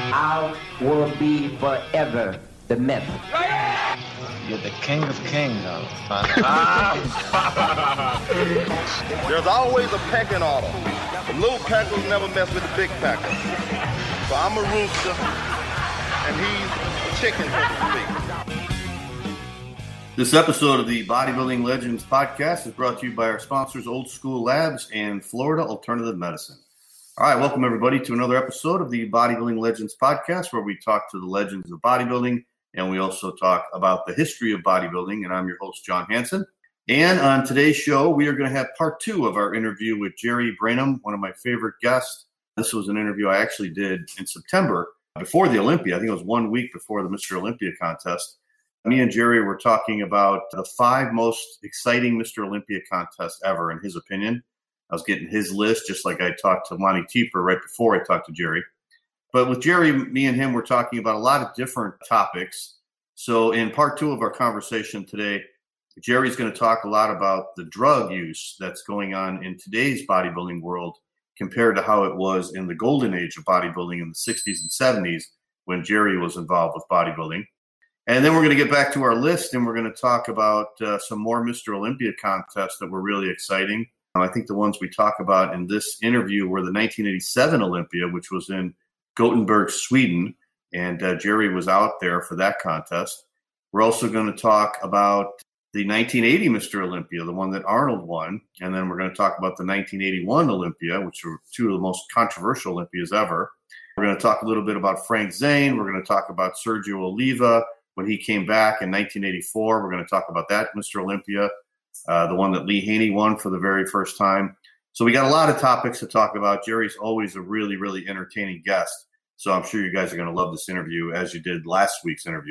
I will be forever the myth. You're the king of kings, There's always a pecking order. The little peckers never mess with the big pecker. So I'm a rooster, and he's a chicken, so to speak. This episode of the Bodybuilding Legends podcast is brought to you by our sponsors, Old School Labs and Florida Alternative Medicine. All right, welcome everybody to another episode of the Bodybuilding Legends podcast, where we talk to the legends of bodybuilding, and we also talk about the history of bodybuilding. And I'm your host, John Hansen. And on today's show, we are going to have part two of our interview with Jerry Branum, one of my favorite guests. This was an interview I actually did in September before the Olympia. I think it was 1 week before the Mr. Olympia contest. Me and Jerry were talking about the 5 most exciting Mr. Olympia contests ever, in his opinion. I was getting his list, just like I talked to Lonnie Tieper right before I talked to Jerry. But with Jerry, me and him were talking about a lot of different topics. So in part 2 of our conversation today, Jerry's going to talk a lot about the drug use that's going on in today's bodybuilding world compared to how it was in the golden age of bodybuilding in the 60s and 70s when Jerry was involved with bodybuilding. And then we're going to get back to our list, and we're going to talk about some more Mr. Olympia contests that were really exciting. I think the ones we talk about in this interview were the 1987 Olympia, which was in Gothenburg, Sweden, and Jerry was out there for that contest. We're also going to talk about the 1980 Mr. Olympia, the one that Arnold won, and then we're going to talk about the 1981 Olympia, which were 2 of the most controversial Olympias ever. We're going to talk a little bit about Frank Zane. We're going to talk about Sergio Oliva when he came back in 1984. We're going to talk about that Mr. Olympia, the one that Lee Haney won for the very first time. So we got a lot of topics to talk about. Jerry's always a really, really entertaining guest. So I'm sure you guys are going to love this interview as you did last week's interview.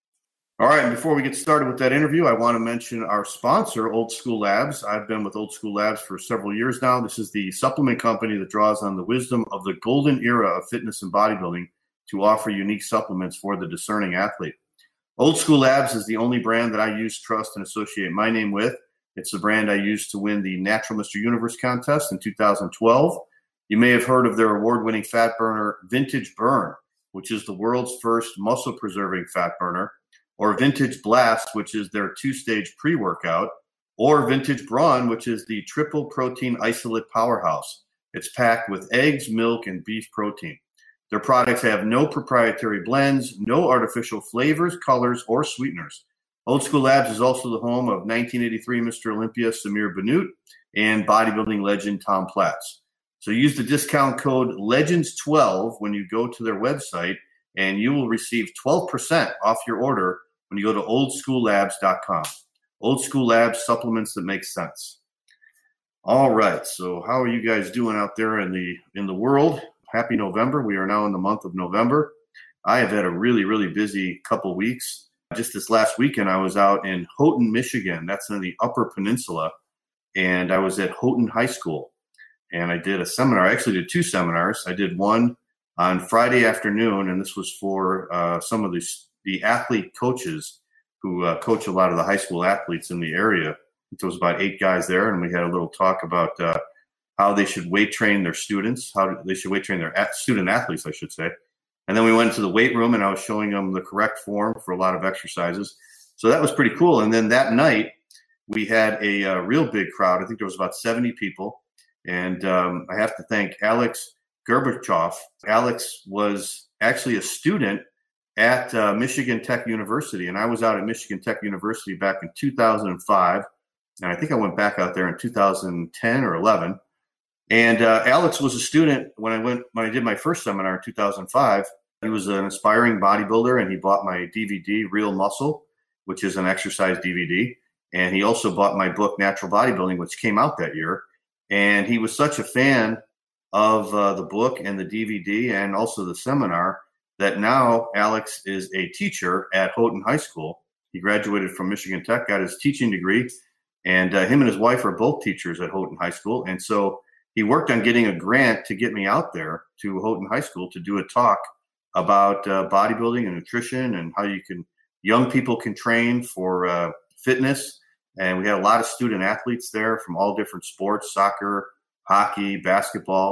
All right, and before we get started with that interview, I want to mention our sponsor, Old School Labs. I've been with Old School Labs for several years now. This is the supplement company that draws on the wisdom of the golden era of fitness and bodybuilding to offer unique supplements for the discerning athlete. Old School Labs is the only brand that I use, trust, and associate my name with. It's the brand I used to win the Natural Mr. Universe contest in 2012. You may have heard of their award-winning fat burner, Vintage Burn, which is the world's first muscle-preserving fat burner, or Vintage Blast, which is their 2-stage pre-workout, or Vintage Brawn, which is the triple protein isolate powerhouse. It's packed with eggs, milk, and beef protein. Their products have no proprietary blends, no artificial flavors, colors, or sweeteners. Old School Labs is also the home of 1983 Mr. Olympia Samir Bannout and bodybuilding legend Tom Platz. So use the discount code LEGENDS12 when you go to their website, and you will receive 12% off your order when you go to oldschoollabs.com. Old School Labs, supplements that make sense. All right, so how are you guys doing out there in the world? Happy November. We are now in the month of November. I have had a really, really busy couple weeks. Just this last weekend, I was out in Houghton, Michigan. That's in the Upper Peninsula. And I was at Houghton High School. And I did a seminar. I actually did 2 seminars. I did one on Friday afternoon, and this was for some of the athlete coaches who coach a lot of the high school athletes in the area. There was about 8 guys there, and we had a little talk about how they should weight train their students, how they should weight train their student athletes, I should say. And then we went into the weight room, and I was showing them the correct form for a lot of exercises. So that was pretty cool. And then that night, we had a real big crowd. I think there was about 70 people. And I have to thank Alex Gorbachev. Alex was actually a student at Michigan Tech University, and I was out at Michigan Tech University back in 2005. And I think I went back out there in 2010 or 11. And Alex was a student when I did my first seminar in 2005. He was an aspiring bodybuilder, and he bought my DVD, Real Muscle, which is an exercise DVD. And he also bought my book, Natural Bodybuilding, which came out that year. And he was such a fan of the book and the DVD and also the seminar that now Alex is a teacher at Houghton High School. He graduated from Michigan Tech, got his teaching degree, and him and his wife are both teachers at Houghton High School. And so he worked on getting a grant to get me out there to Houghton High School to do a talk about bodybuilding and nutrition and how young people can train for fitness. And we had a lot of student athletes there from all different sports, soccer, hockey, basketball.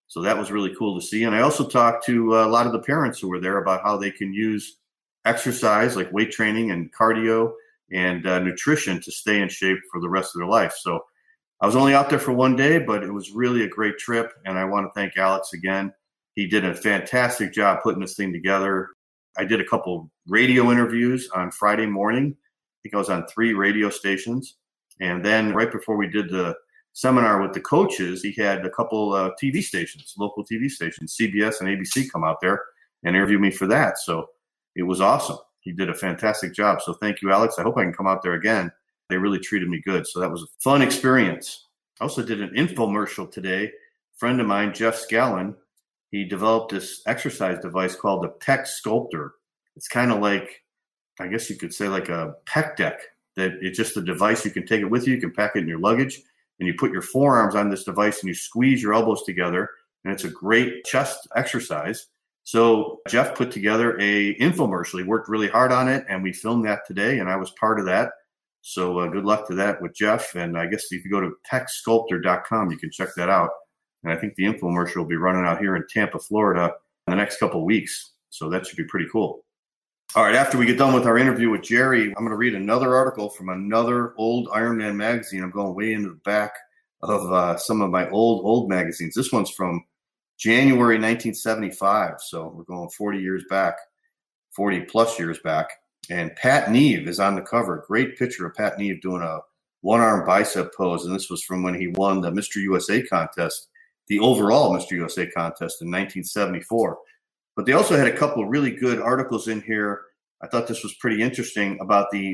So that was really cool to see. And I also talked to a lot of the parents who were there about how they can use exercise like weight training and cardio and nutrition to stay in shape for the rest of their life. So I was only out there for one day, but it was really a great trip. And I want to thank Alex again. He did a fantastic job putting this thing together. I did a couple radio interviews on Friday morning. I think I was on 3 radio stations. And then right before we did the seminar with the coaches, he had a couple TV stations, local TV stations, CBS and ABC, come out there and interview me for that. So it was awesome. He did a fantastic job. So thank you, Alex. I hope I can come out there again. They really treated me good. So that was a fun experience. I also did an infomercial today. A friend of mine, Jeff Scallon, he developed this exercise device called the Pec Sculptor. It's kind of like, I guess you could say like a pec deck, that it's just a device. You can take it with you. You can pack it in your luggage, and you put your forearms on this device and you squeeze your elbows together. And it's a great chest exercise. So Jeff put together a infomercial. He worked really hard on it, and we filmed that today, and I was part of that. So good luck to that with Jeff. And I guess if you go to PecSculptor.com, you can check that out. And I think the infomercial will be running out here in Tampa, Florida in the next couple of weeks. So that should be pretty cool. All right, after we get done with our interview with Jerry, I'm going to read another article from another old Ironman magazine. I'm going way into the back of some of my old magazines. This one's from January 1975. So we're going 40 years back, 40 plus years back. And Pat Neve is on the cover. Great picture of Pat Neve doing a one-arm bicep pose. And this was from when he won the Mr. USA contest, the overall Mr. USA contest in 1974. But they also had a couple of really good articles in here. I thought this was pretty interesting about the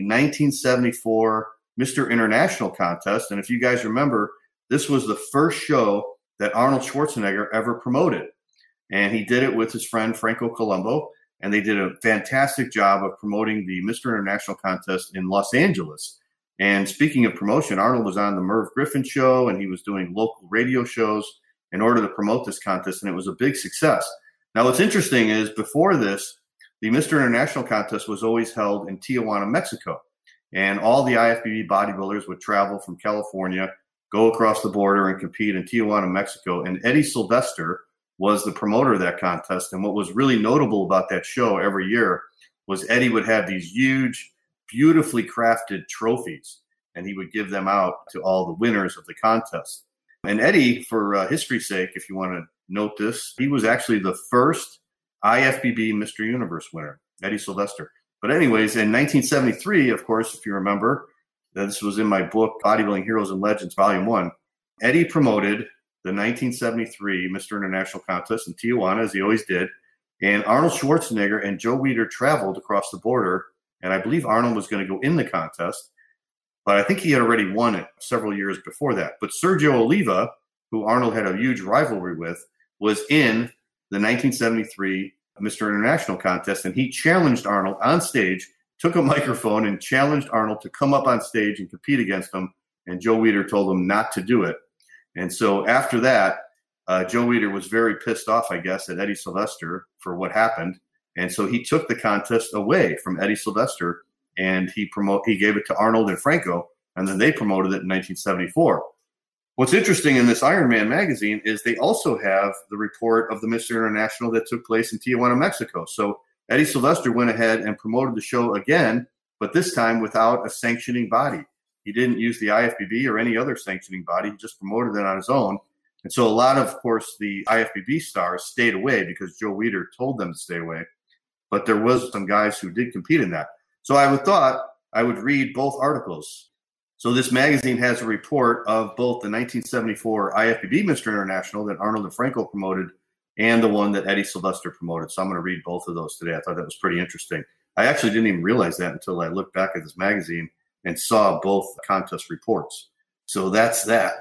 1974 Mr. International contest. And if you guys remember, this was the first show that Arnold Schwarzenegger ever promoted. And he did it with his friend Franco Colombo. And they did a fantastic job of promoting the Mr. International contest in Los Angeles. And speaking of promotion, Arnold was on the Merv Griffin show, and he was doing local radio shows in order to promote this contest. And it was a big success. Now, what's interesting is before this, the Mr. International contest was always held in Tijuana, Mexico. And all the IFBB bodybuilders would travel from California, go across the border and compete in Tijuana, Mexico. And Eddie Sylvester was the promoter of that contest. And what was really notable about that show every year was Eddie would have these huge, beautifully crafted trophies, and he would give them out to all the winners of the contest. And Eddie, for history's sake, if you want to note this, he was actually the first IFBB Mr. Universe winner, Eddie Sylvester. But anyways, in 1973, of course, if you remember, this was in my book, Bodybuilding Heroes and Legends, Volume 1, Eddie promoted the 1973 Mr. International contest in Tijuana, as he always did. And Arnold Schwarzenegger and Joe Weider traveled across the border. And I believe Arnold was going to go in the contest, but I think he had already won it several years before that. But Sergio Oliva, who Arnold had a huge rivalry with, was in the 1973 Mr. International contest. And he challenged Arnold on stage, took a microphone and challenged Arnold to come up on stage and compete against him. And Joe Weider told him not to do it. And so after that, Joe Weider was very pissed off, I guess, at Eddie Sylvester for what happened. And so he took the contest away from Eddie Sylvester, and he gave it to Arnold and Franco, and then they promoted it in 1974. What's interesting in this Ironman magazine is they also have the report of the Mr. International that took place in Tijuana, Mexico. So Eddie Sylvester went ahead and promoted the show again, but this time without a sanctioning body. He didn't use the IFBB or any other sanctioning body. He just promoted it on his own. And so a lot of course, the IFBB stars stayed away because Joe Weider told them to stay away. But there was some guys who did compete in that. So I thought I would read both articles. So this magazine has a report of both the 1974 IFBB Mr. International that Arnold and Franco promoted and the one that Eddie Sylvester promoted. So I'm going to read both of those today. I thought that was pretty interesting. I actually didn't even realize that until I looked back at this magazine and saw both contest reports. So that's that.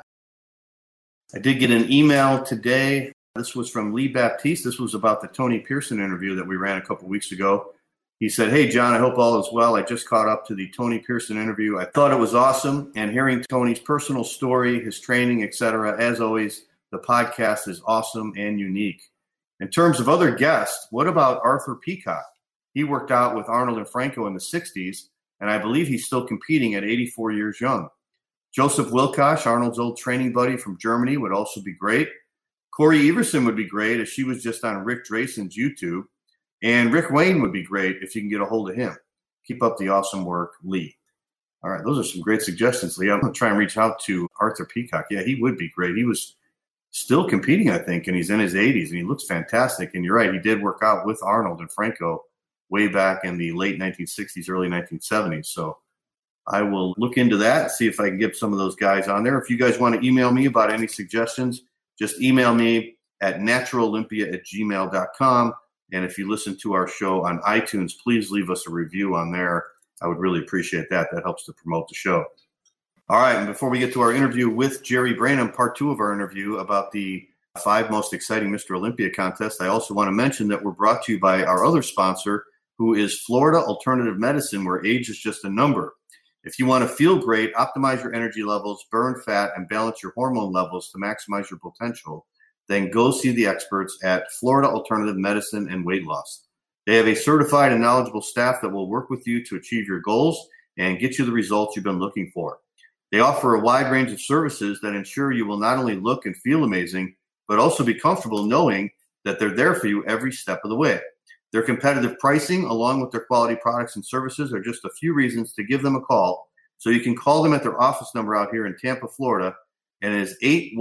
I did get an email today. This was from Lee Baptiste. This was about the Tony Pearson interview that we ran a couple weeks ago. He said, "Hey, John, I hope all is well. I just caught up to the Tony Pearson interview. I thought it was awesome. And hearing Tony's personal story, his training, etc., as always, the podcast is awesome and unique. In terms of other guests, what about Arthur Peacock? He worked out with Arnold and Franco in the 60s, and I believe he's still competing at 84 years young. Joseph Wilkosh, Arnold's old training buddy from Germany, would also be great. Corey Everson would be great if she was just on Rick Drayson's YouTube. And Rick Wayne would be great if you can get a hold of him. Keep up the awesome work, Lee. All right, those are some great suggestions, Lee. I'm going to try and reach out to Arthur Peacock. Yeah, he would be great. He was still competing, I think, and he's in his 80s, and he looks fantastic. And you're right, he did work out with Arnold and Franco way back in the late 1960s, early 1970s. So I will look into that, see if I can get some of those guys on there. If you guys want to email me about any suggestions, just email me at naturalolympia@gmail.com. And if you listen to our show on iTunes, please leave us a review on there. I would really appreciate that. That helps to promote the show. All right, and before we get to our interview with Jerry Branham, part 2 of our interview about the 5 most exciting Mr. Olympia contest, I also want to mention that we're brought to you by our other sponsor, who is Florida Alternative Medicine, where age is just a number. If you want to feel great, optimize your energy levels, burn fat, and balance your hormone levels to maximize your potential, then go see the experts at Florida Alternative Medicine and Weight Loss. They have a certified and knowledgeable staff that will work with you to achieve your goals and get you the results you've been looking for. They offer a wide range of services that ensure you will not only look and feel amazing, but also be comfortable knowing that they're there for you every step of the way. Their competitive pricing, along with their quality products and services, are just a few reasons to give them a call. So you can call them at their office number out here in Tampa, Florida, and it is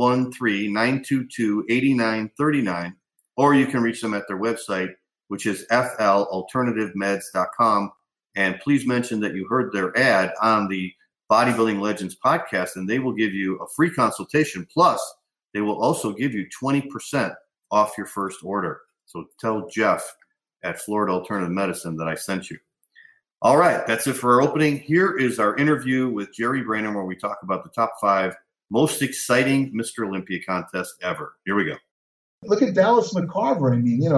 813-922-8939, or you can reach them at their website, which is flalternativemeds.com. And please mention that you heard their ad on the Bodybuilding Legends podcast, and they will give you a free consultation. Plus, they will also give you 20% off your first order. So tell Jeff at Florida Alternative Medicine that I sent you. All right, that's it for our opening. Here is our interview with Jerry Branham, where we talk about the top 5 most exciting Mr. Olympia contest ever. Here we go. Look at Dallas McCarver.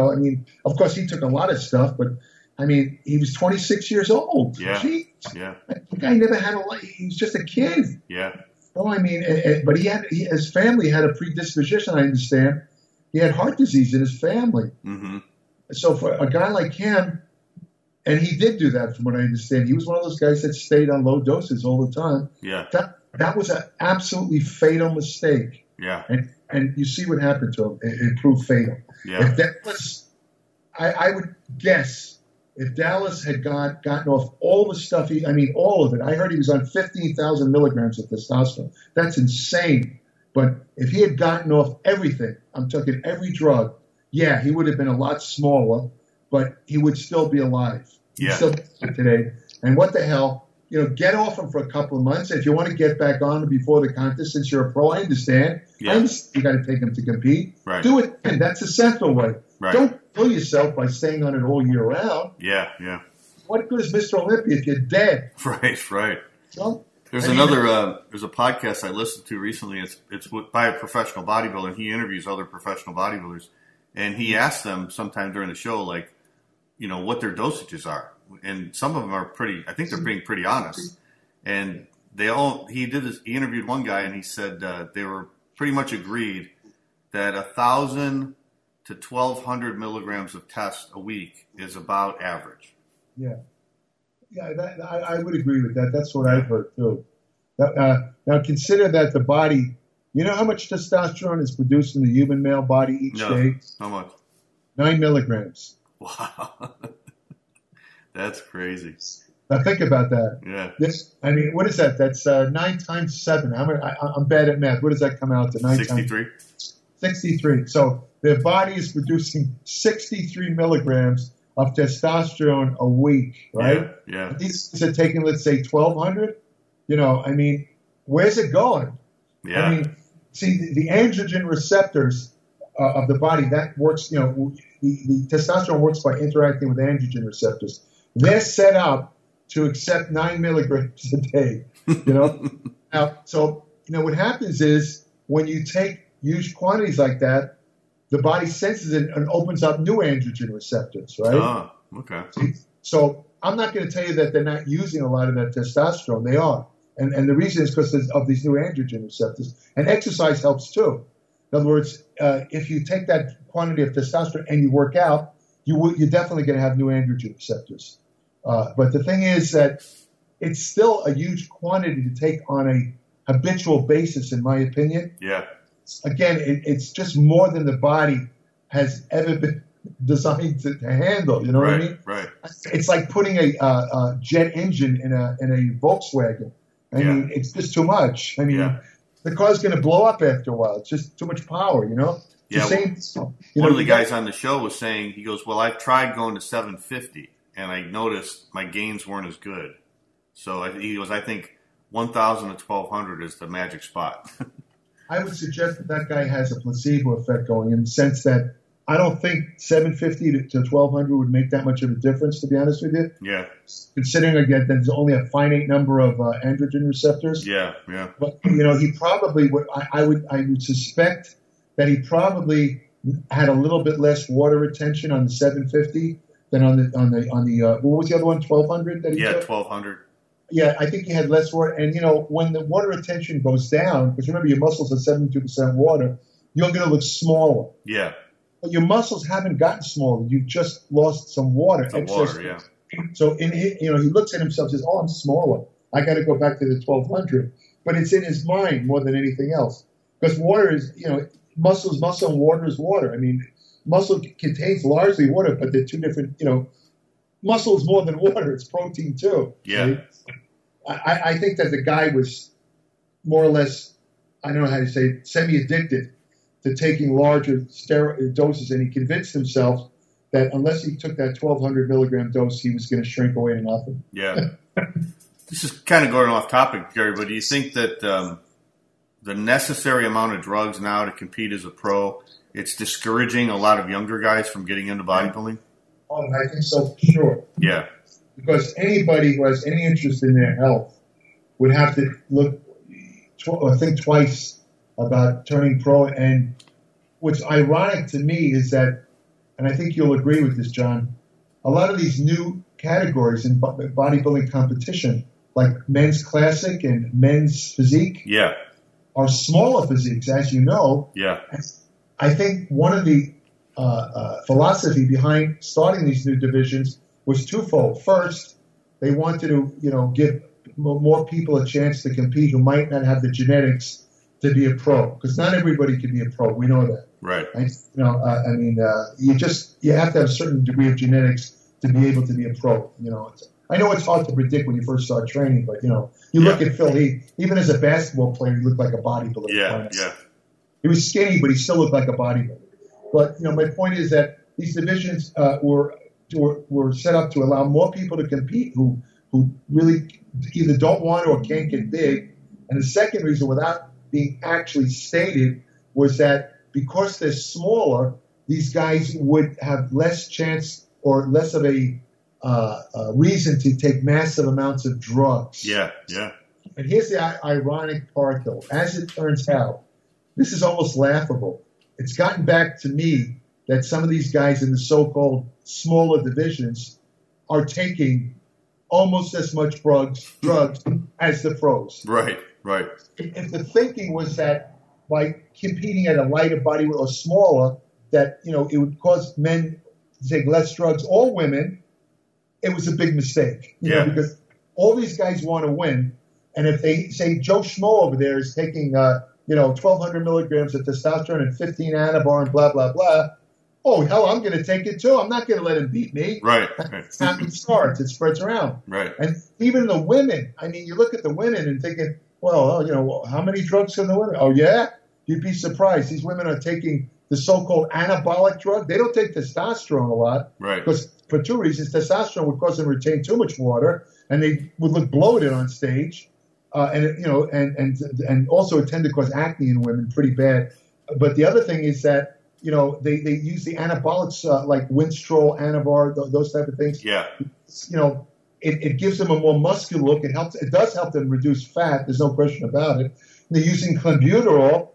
Of course, he took a lot of stuff, but he was 26 years old. Yeah. Jeez. Yeah. The guy never had a life. He was just a kid. Yeah. Oh, but his family had a predisposition, I understand. He had heart disease in his family. Mm-hmm. So for a guy like him, and he did do that from what I understand. He was one of those guys that stayed on low doses all the time. Yeah. That was an absolutely fatal mistake. Yeah. And you see what happened to him. It proved fatal. Yeah. If Dallas, I would guess, if Dallas had gotten off all the stuff, all of it. I heard he was on 15,000 milligrams of testosterone. That's insane. But if he had gotten off everything, I'm talking every drug, yeah, he would have been a lot smaller, but he would still be alive. Yeah. He'd still be alive today. And what the hell? Get off him for a couple of months. If you want to get back on him before the contest, since you're a pro, I understand. Yeah. I understand you got to take him to compete. Right. Do it, and that's the central way. Right. Don't kill yourself by staying on it all year round. Yeah, yeah. What good is Mr. Olympia if you're dead? Right. Well, there's there's a podcast I listened to recently. It's by a professional bodybuilder. He interviews other professional bodybuilders, and he asks them sometime during the show, what their dosages are. And some of them are I think they're being pretty honest. And he interviewed one guy, and he said they were pretty much agreed that 1,000 to 1,200 milligrams of test a week is about average. Yeah. Yeah, I would agree with that. That's what I've heard too. Now consider that the body, you know how much testosterone is produced in the human male body each day? How much? 9 milligrams. Wow. That's crazy. Now think about that. Yeah. What is that? That's 9 times 7. I'm bad at math. What does that come out to? 63. 63. So their body is producing 63 milligrams of testosterone a week, right? Yeah. These are taking, let's say, 1,200. Where's it going? Yeah. See, the androgen receptors of the body, that works, the testosterone works by interacting with androgen receptors. They're set up to accept 9 milligrams a day, Now, so, what happens is when you take huge quantities like that, the body senses it and opens up new androgen receptors, right? Oh, okay. So I'm not going to tell you that they're not using a lot of that testosterone. They are. And the reason is because of these new androgen receptors. And exercise helps too. In other words, if you take that quantity of testosterone and you work out, you're definitely going to have new androgen receptors. But the thing is that it's still a huge quantity to take on a habitual basis, in my opinion. Yeah. again, it's just more than the body has ever been designed to handle. You know what I mean? Right. It's like putting a jet engine in a Volkswagen. I mean, it's just too much. I mean, the car's going to blow up after a while. It's just too much power, you know? One of the guys on the show was saying, he goes, well, I've tried going to 750, and I noticed my gains weren't as good. So he goes, I think 1,000 to 1,200 is the magic spot. I would suggest that guy has a placebo effect going, in the sense that I don't think 750 to 1,200 would make that much of a difference, to be honest with you. Yeah. Considering, again, that there's only a finite number of androgen receptors. Yeah. But, he probably would, I would suspect that he probably had a little bit less water retention on the 750 than on the what was the other one, 1,200 that he took? 1,200. Yeah, I think he had less water. And, when the water retention goes down, because remember your muscles are 72% water, you're going to look smaller. Yeah. But your muscles haven't gotten smaller. You've just lost some water. So he looks at himself and says, oh, I'm smaller. I got to go back to the 1,200. But it's in his mind more than anything else. Because water is, muscle is muscle and water is water. I mean, muscle contains largely water, but they're two different, muscle is more than water. It's protein too. Yeah. Right? I think that the guy was more or less, I don't know how to say it, semi-addicted to taking larger steroid doses, and he convinced himself that unless he took that 1,200 milligram dose, he was going to shrink away to nothing. Yeah. This is kind of going off topic, Gary, but do you think that the necessary amount of drugs now to compete as a pro, it's discouraging a lot of younger guys from getting into bodybuilding? Oh, I think so, sure. Yeah. Because anybody who has any interest in their health would have to think twice about turning pro. And what's ironic to me is that, and I think you'll agree with this, John, a lot of these new categories in bodybuilding competition, like men's classic and men's physique, are smaller physiques, as you know. Yeah. I think one of the philosophy behind starting these new divisions was twofold. First, they wanted to, give more people a chance to compete who might not have the genetics to be a pro, because not everybody can be a pro. We know that. Right. You have to have a certain degree of genetics to be able to be a pro. I know it's hard to predict when you first start training, but you look at Phil Heath. Even as a basketball player, he looked like a bodybuilder. Yeah. He was skinny, but he still looked like a bodybuilder. But my point is that these divisions were set up to allow more people to compete who really either don't want or can't get big. And the second reason, without being actually stated, was that because they're smaller, these guys would have less chance or less of a reason to take massive amounts of drugs. Yeah. And here's the ironic part, though. As it turns out, this is almost laughable. It's gotten back to me that some of these guys in the so-called smaller divisions are taking almost as much drugs as the pros. Right. If the thinking was that by competing at a lighter body or smaller, that it would cause men to take less drugs or women, it was a big mistake. Because all these guys want to win, and if they say Joe Schmo over there is taking 1,200 milligrams of testosterone and 15 anabar and blah blah blah. Oh, hell, I'm going to take it too. I'm not going to let him beat me. Right. It's not it starts. It spreads around. Right. And even the women, you look at the women and thinking, well, how many drugs can the women? Oh, yeah? You'd be surprised. These women are taking the so-called anabolic drug. They don't take testosterone a lot. Right. Because for two reasons. Testosterone would cause them to retain too much water, and they would look bloated on stage. And also it tend to cause acne in women pretty bad. But the other thing is that, they use the anabolics like Winstrol, Anavar, those type of things. Yeah. It gives them a more muscular look. It does help them reduce fat. There's no question about it. They're using clenbuterol.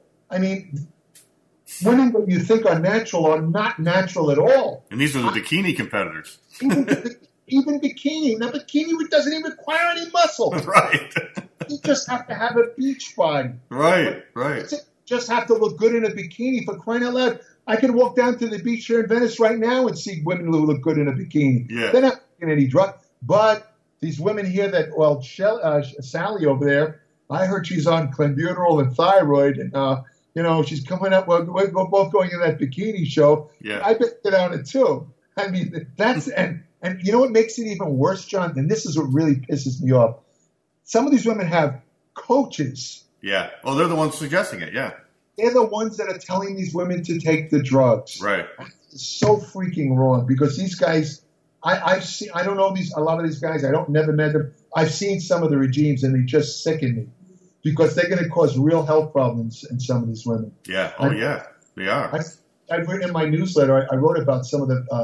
Women that you think are natural are not natural at all. And these are the bikini competitors. Even bikini. Now, bikini doesn't even require any muscle. Right. You just have to have a beach body. Right. Just have to look good in a bikini, for crying out loud. I can walk down to the beach here in Venice right now and see women who look good in a bikini. Yeah. They're not taking any drug. But these women here Sally over there, I heard she's on clenbuterol and thyroid, and she's coming up. We're both going to that bikini show. Yeah. I bet get on it too. I mean, that's and you know what makes it even worse, John? And this is what really pisses me off. Some of these women have coaches. Yeah. Oh, they're the ones suggesting it. Yeah. They're the ones that are telling these women to take the drugs. Right. It's so freaking wrong because these guys, I've seen. I don't know a lot of these guys. Never met them. I've seen some of the regimes and they just sicken me because they're going to cause real health problems in some of these women. Yeah. Oh, yeah. They are. I've written in my newsletter. I wrote about some of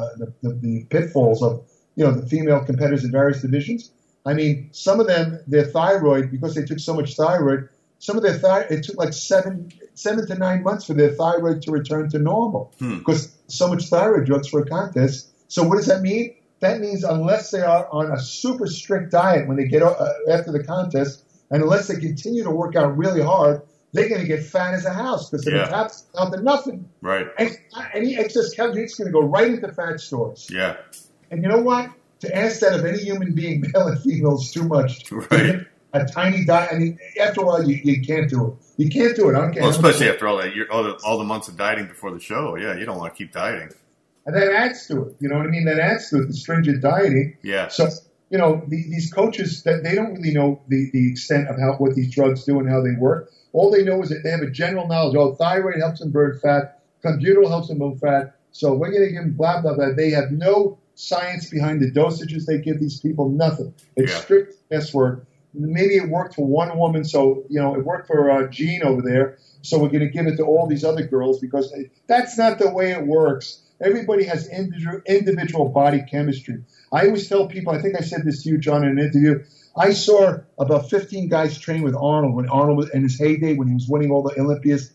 the pitfalls of the female competitors in various divisions. I mean, some of them, their thyroid, because they took so much thyroid, some of their thyroid, it took like 7 to 9 months for their thyroid to return to normal because so much thyroid drugs for a contest. So what does that mean? That means unless they are on a super strict diet when they get after the contest, and unless they continue to work out really hard, they're going to get fat as a house because they're taps down to nothing. Right. And any excess calories is going to go right into fat stores. Yeah. And you know what? To ask that of any human being, male and female, is too much. Right. A tiny diet. I mean, after a while, you can't do it. You can't do it. I don't care. Well, especially after all that year, all the months of dieting before the show. Yeah, you don't want to keep dieting. And that adds to it. You know what I mean? That adds to it, the stringent dieting. Yeah. So, these coaches, they don't really know the extent of what these drugs do and how they work. All they know is that they have a general knowledge. Oh, thyroid helps them burn fat. Clenbuterol helps them burn fat. So we're going to give them blah, blah, blah. They have no science behind the dosages they give these people, nothing. It's strict guesswork. Maybe it worked for one woman, so, it worked for Jean over there, so we're going to give it to all these other girls because that's not the way it works. Everybody has individual body chemistry. I always tell people, I think I said this to you, John, in an interview, I saw about 15 guys train with Arnold when Arnold was in his heyday, when he was winning all the Olympias.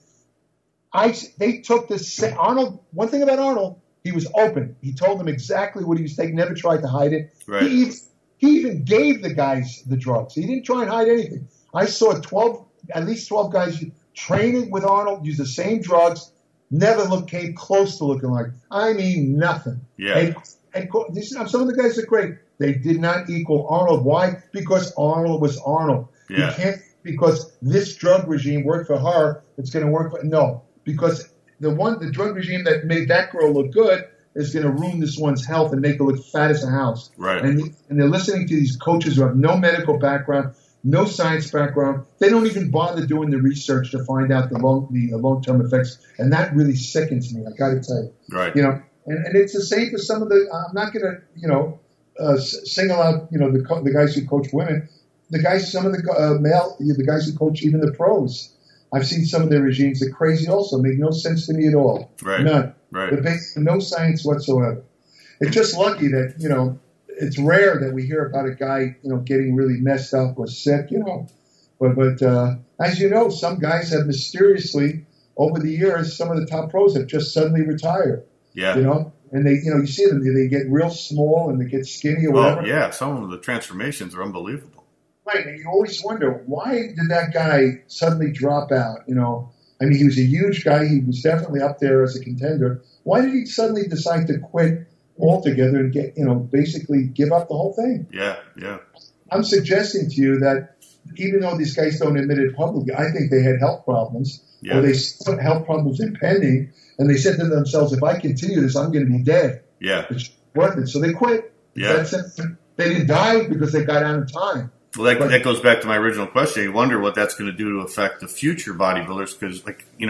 They took this, Arnold, one thing about Arnold, he was open. He told them exactly what he was taking, never tried to hide it. Right. He even gave the guys the drugs. He didn't try and hide anything. I saw at least 12 guys training with Arnold, use the same drugs, never came close to looking like, I mean, nothing. Yeah. And some of the guys are great. They did not equal Arnold. Why? Because Arnold was Arnold. Yeah. You can't, because this drug regime worked for her, it's going to work for, no. Because the drug regime that made that girl look good is going to ruin this one's health and make her look fat as a house. Right. And they're listening to these coaches who have no medical background, no science background. They don't even bother doing the research to find out the long-term effects. And that really sickens me, I got to tell you. Right. And it's the same for some of the, I'm not going to, single out, the guys who coach women. Some of the guys who coach even the pros. I've seen some of their regimes. They're crazy also. Make no sense to me at all. Right. None. Right. They're based on no science whatsoever. It's just lucky that, it's rare that we hear about a guy, getting really messed up or sick, But as you know, some guys have mysteriously, over the years, some of the top pros have just suddenly retired. Yeah. And they, you see them, they get real small and they get skinny or whatever. Oh, yeah. Some of the transformations are unbelievable. Right, and you always wonder, why did that guy suddenly drop out? I mean, he was a huge guy. He was definitely up there as a contender. Why did he suddenly decide to quit altogether and get, basically give up the whole thing? Yeah, yeah. I'm suggesting to you that even though these guys don't admit it publicly, I think they had health problems, or they saw health problems impending, and they said to themselves, if I continue this, I'm going to be dead. Yeah. It's worth it. So they quit. Yeah. They didn't die because they got out of time. Well, that goes back to my original question. You wonder what that's going to do to affect the future bodybuilders because,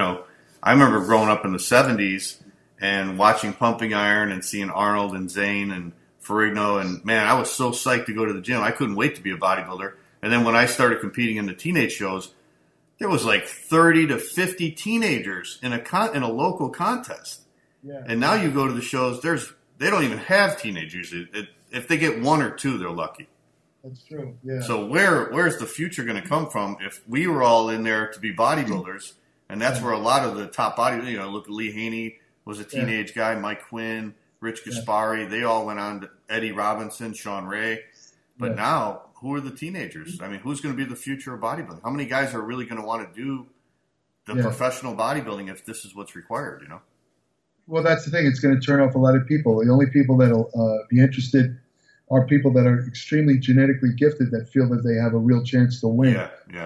I remember growing up in the 70s and watching Pumping Iron and seeing Arnold and Zane and Ferrigno, and, man, I was so psyched to go to the gym. I couldn't wait to be a bodybuilder. And then when I started competing in the teenage shows, there was like 30 to 50 teenagers in a local contest. Yeah. And now you go to the shows, they don't even have teenagers. If they get one or two, they're lucky. That's true. Yeah. So where's the future going to come from if we were all in there to be bodybuilders, and that's where a lot of the top bodybuilders, look at Lee Haney was a teenage guy, Mike Quinn, Rich Gaspari, they all went on to Eddie Robinson, Sean Ray. But now, who are the teenagers? I mean, who's going to be the future of bodybuilding? How many guys are really going to want to do the professional bodybuilding if this is what's required, Well, that's the thing. It's going to turn off a lot of people. The only people that will be interested are people that are extremely genetically gifted that feel that they have a real chance to win. Yeah, yeah.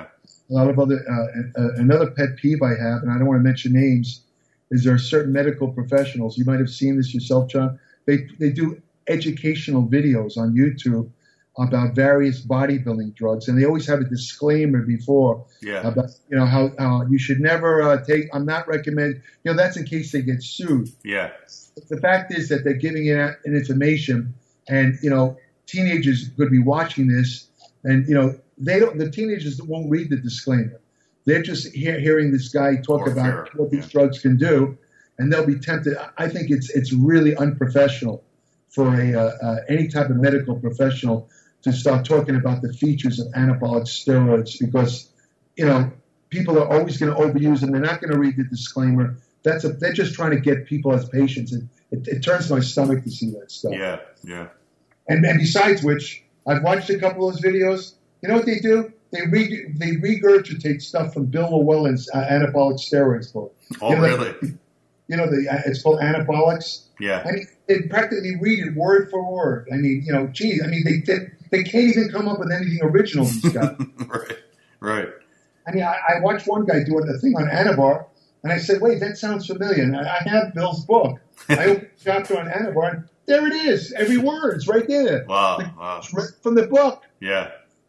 a lot of other, another pet peeve I have, and I don't want to mention names, is there are certain medical professionals. You might have seen this yourself, John. They do educational videos on YouTube about various bodybuilding drugs, and they always have a disclaimer before about how you should never take. I'm not recommending. That's in case they get sued. Yeah. The fact is that they're giving it an information, and teenagers could be watching this, and they don't. The teenagers won't read the disclaimer. They're just hearing this guy talk about what these drugs can do, and they'll be tempted. I think it's really unprofessional for any type of medical professional to start talking about the features of anabolic steroids, because people are always going to overuse them. They're not going to read the disclaimer. They're just trying to get people as patients. And it turns my stomach to see that stuff. Yeah, yeah. And besides which, I've watched a couple of those videos. You know what they do? They regurgitate stuff from Bill Llewellyn's anabolic steroids book. Oh, really? It's called Anabolics. Yeah. I mean, they practically read it word for word. I mean, they can't even come up with anything original, these guys. Right. I mean, I watched one guy doing a thing on Anavar, and I said, wait, that sounds familiar. And I have Bill's book. I opened the chapter on Anavar, and there it is. Every word is right there. Wow. It's right from the book. Yeah.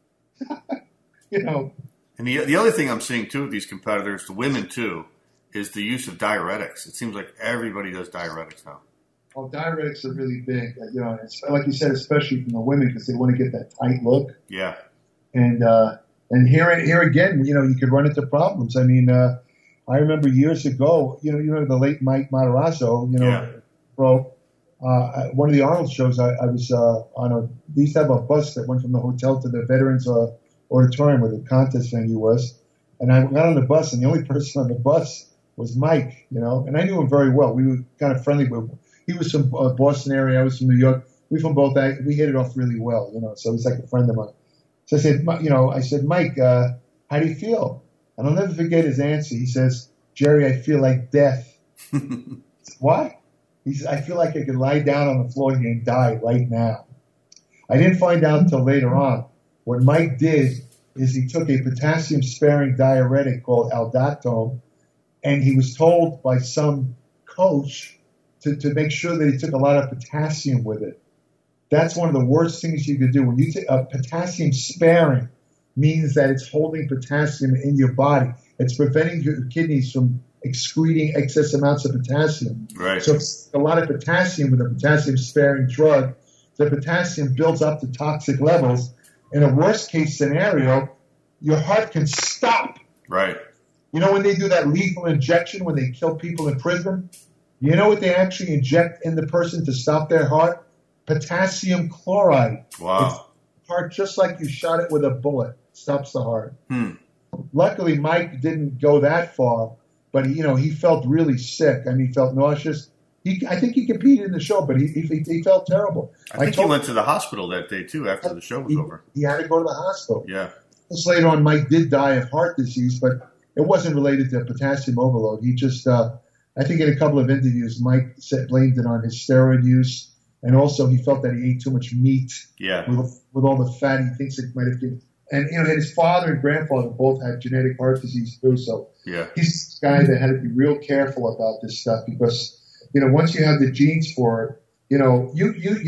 And the other thing I'm seeing, too, with these competitors, the women, too, is the use of diuretics. It seems like everybody does diuretics now. Well, diuretics are really big. It's, like you said, especially from the women, because they want to get that tight look. Yeah. And here again, you could run into problems. I mean, I remember years ago, the late Mike Matarazzo, one of the Arnold shows, I was they used to have a bus that went from the hotel to the Veterans Auditorium where the contest venue was. And I got on the bus, and the only person on the bus was Mike, and I knew him very well. We were kind of friendly, but he was from Boston area, I was from New York. We from both, we hit it off really well, so he's like a friend of mine. So I said, Mike, how do you feel? And I'll never forget his answer. He says, Jerry, I feel like death. What? He says, I feel like I could lie down on the floor here and die right now. I didn't find out until later on. What Mike did is he took a potassium-sparing diuretic called Aldactone, and he was told by some coach to make sure that he took a lot of potassium with it. That's one of the worst things you could do. When you take potassium sparing, means that it's holding potassium in your body. It's preventing your kidneys from excreting excess amounts of potassium. Right. So a lot of potassium with a potassium sparing drug, the potassium builds up to toxic levels. In a worst case scenario, your heart can stop. Right. When they do that lethal injection when they kill people in prison, you know what they actually inject in the person to stop their heart? Potassium chloride. Wow. It's heart just like you shot it with a bullet. Stops the heart. Luckily, Mike didn't go that far, but he felt really sick. I mean, he felt nauseous. I think he competed in the show, but he felt terrible. I think he went to the hospital that day, too, after the show was over. He had to go to the hospital. Yeah. Just later on, Mike did die of heart disease, but it wasn't related to potassium overload. He just, I think in a couple of interviews, Mike blamed it on his steroid use, and also he felt that he ate too much meat. Yeah. With all the fat he thinks it might have given. And, his father and grandfather both had genetic heart disease, too, so he's a guy that had to be real careful about this stuff because, once you have the genes for it, you're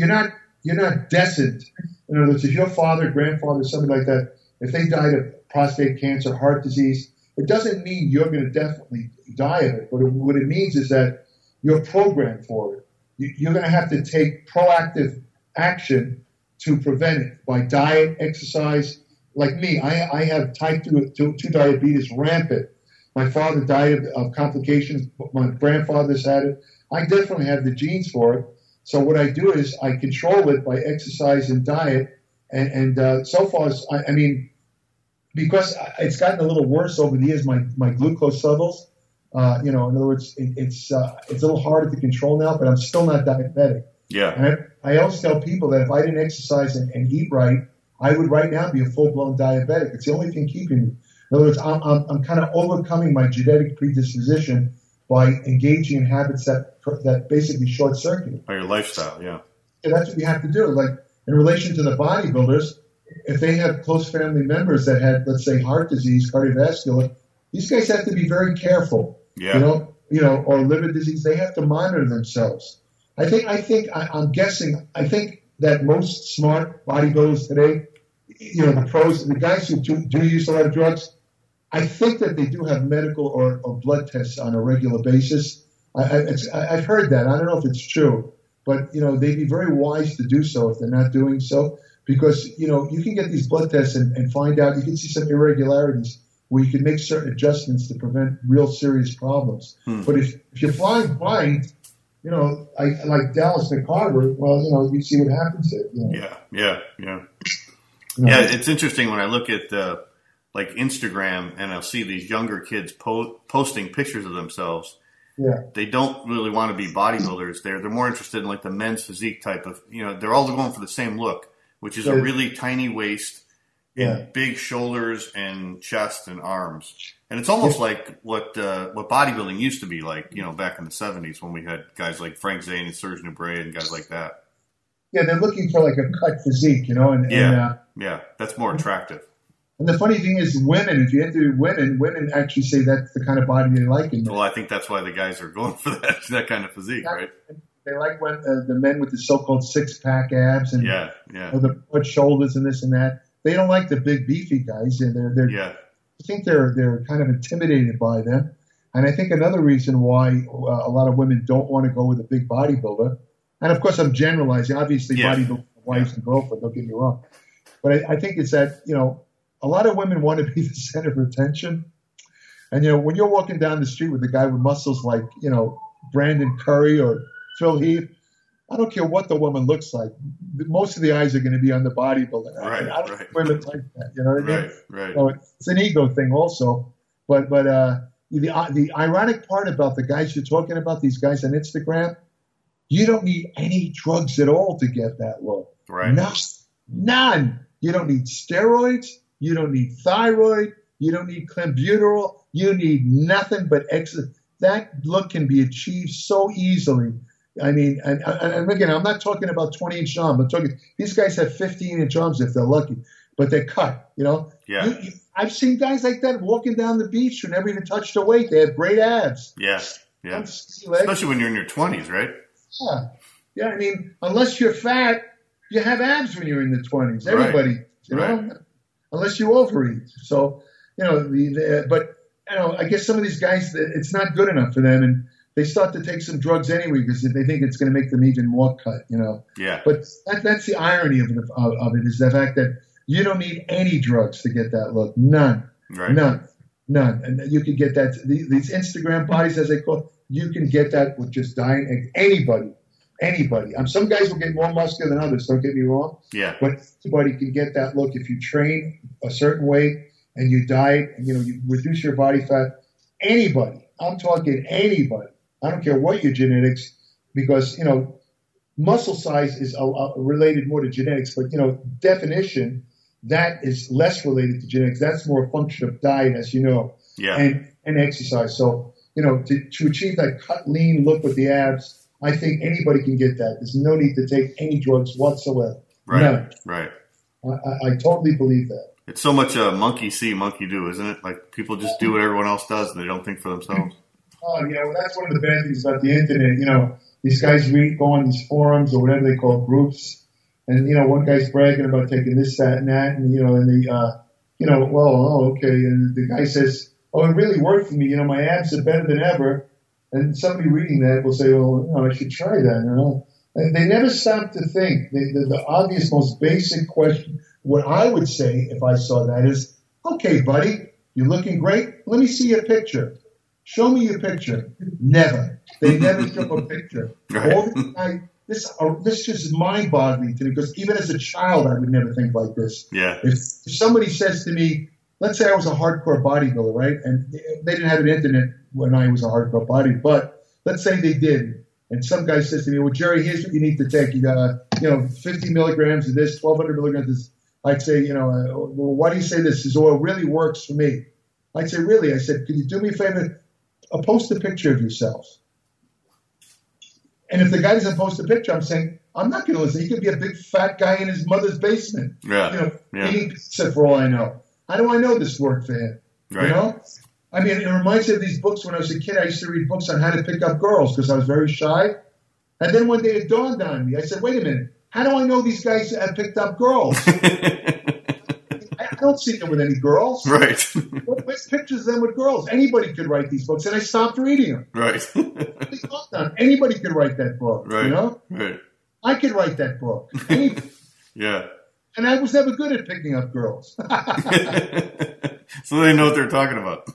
not destined. In other words, if your father, grandfather, something like that, if they died of prostate cancer, heart disease, it doesn't mean you're going to definitely die of it. But what it means is that you're programmed for it. You're going to have to take proactive action to prevent it by diet, exercise. Like me, I have type 2 diabetes rampant. My father died of complications. My grandfather's had it. I definitely have the genes for it. So what I do is I control it by exercise and diet. And so far, because it's gotten a little worse over the years, my glucose levels, in other words, it's a little harder to control now, but I'm still not diabetic. Yeah. And I always tell people that if I didn't exercise and eat right, I would right now be a full-blown diabetic. It's the only thing keeping me. In other words, I'm kind of overcoming my genetic predisposition by engaging in habits that basically short-circuit. By your lifestyle, yeah. And that's what you have to do. Like in relation to the bodybuilders, if they have close family members that had, let's say, heart disease, cardiovascular, these guys have to be very careful. Yeah. Or liver disease. They have to monitor themselves. I'm guessing that most smart bodybuilders today, the pros, the guys who do use a lot of drugs, I think that they do have medical or blood tests on a regular basis. I've heard that. I don't know if it's true, but they'd be very wise to do so if they're not doing so, because you can get these blood tests and find out. You can see some irregularities where you can make certain adjustments to prevent real serious problems. But if you're flying blind, like Dallas McCarver, well, you see what happens there. Yeah. Yeah, it's interesting when I look at like Instagram and I'll see these younger kids posting pictures of themselves. Yeah. They don't really want to be bodybuilders. They're more interested in like the men's physique type of, they're all going for the same look, which is a really tiny waist and big shoulders and chest and arms. And it's almost like what bodybuilding used to be like, back in the 70s when we had guys like Frank Zane and Serge Nubret and guys like that. Yeah, they're looking for like a cut physique, Yeah, that's more attractive. And the funny thing is, women, if you interview women actually say that's the kind of body they like. Well, I think that's why the guys are going for that kind of physique, right? They like when the men with the so-called six-pack abs and the broad shoulders and this and that. They don't like the big, beefy guys. And I think they're kind of intimidated by them. And I think another reason why a lot of women don't want to go with a big bodybuilder, and of course I'm generalizing, obviously bodybuilders, wives and girlfriends, don't get me wrong. But I think it's that, a lot of women want to be the center of attention. And, when you're walking down the street with a guy with muscles like, Brandon Curry or Phil Heath, I don't care what the woman looks like. Most of the eyes are going to be on the bodybuilder. Right, I don't think women like that. You know what I mean? Right. So it's an ego thing also. But the ironic part about the guys you're talking about, these guys on Instagram, you don't need any drugs at all to get that look. Right. None. You don't need steroids. You don't need thyroid. You don't need clenbuterol. You need nothing but exercise. That look can be achieved so easily. I mean, and again, I'm not talking about 20-inch arms. I'm talking these guys have 15-inch arms if they're lucky, but they're cut. Yeah. I've seen guys like that walking down the beach who never even touched a weight. They have great abs. Yeah. Especially when you're in your 20s, right? Yeah. I mean, unless you're fat, you have abs when you're in the 20s. Everybody, unless you overeat. So, but I guess some of these guys, it's not good enough for them, and they start to take some drugs anyway because they think it's going to make them even more cut. Yeah. But that's the irony of it is the fact that you don't need any drugs to get that look. None. Right. None. And you can get that. These Instagram bodies, as they call it, you can get that with just diet. Anybody. Some guys will get more muscular than others, don't get me wrong. Yeah. But anybody can get that look if you train a certain way and you diet and, you reduce your body fat. Anybody. I'm talking anybody. I don't care what your genetics, because, muscle size is related more to genetics, but, definition, that is less related to genetics. That's more a function of diet, as you know, and exercise. So, to achieve that cut, lean look with the abs, I think anybody can get that. There's no need to take any drugs whatsoever. Right. None. Right. I totally believe that. It's so much monkey see, monkey do, isn't it? Like people just do what everyone else does and they don't think for themselves. Oh, well, that's one of the bad things about the internet. These guys go on these forums or whatever they call groups, and one guy's bragging about taking this, that, and that, and okay, and the guy says, "Oh, it really worked for me. My abs are better than ever." And somebody reading that will say, "Well, I should try that." And they never stop to think. The obvious, most basic question, what I would say if I saw that is, "Okay, buddy, you're looking great. Let me see your picture. Show me your picture." Never. They never show a picture. Right. All the time, this just is mind-boggling to me, because even as a child, I would never think like this. Yeah. If somebody says to me, let's say I was a hardcore bodybuilder, right? And they didn't have an internet when I was a hardcore bodybuilder, but let's say they did. And some guy says to me, "Well, Jerry, here's what you need to take. You got, 50 milligrams of this, 1,200 milligrams of this." I'd say, "Well, why do you say this?" He says, "Oh, it really works for me." I'd say, "Really?" I said, "Could you do me a favor? Post a picture of yourself." And if the guy doesn't post a picture, I'm saying, I'm not going to listen. He could be a big fat guy in his mother's basement. Yeah. Eating pizza for all I know. How do I know this worked for him? Right. You know? I mean, it reminds me of these books when I was a kid. I used to read books on how to pick up girls because I was very shy. And then one day it dawned on me. I said, wait a minute. How do I know these guys have picked up girls? I don't see them with any girls. Right. What's pictures of them with girls? Anybody could write these books. And I stopped reading them. Right. Anybody could write that book. Right. You know? Right. I could write that book. Yeah. And I was never good at picking up girls. So they know what they're talking about.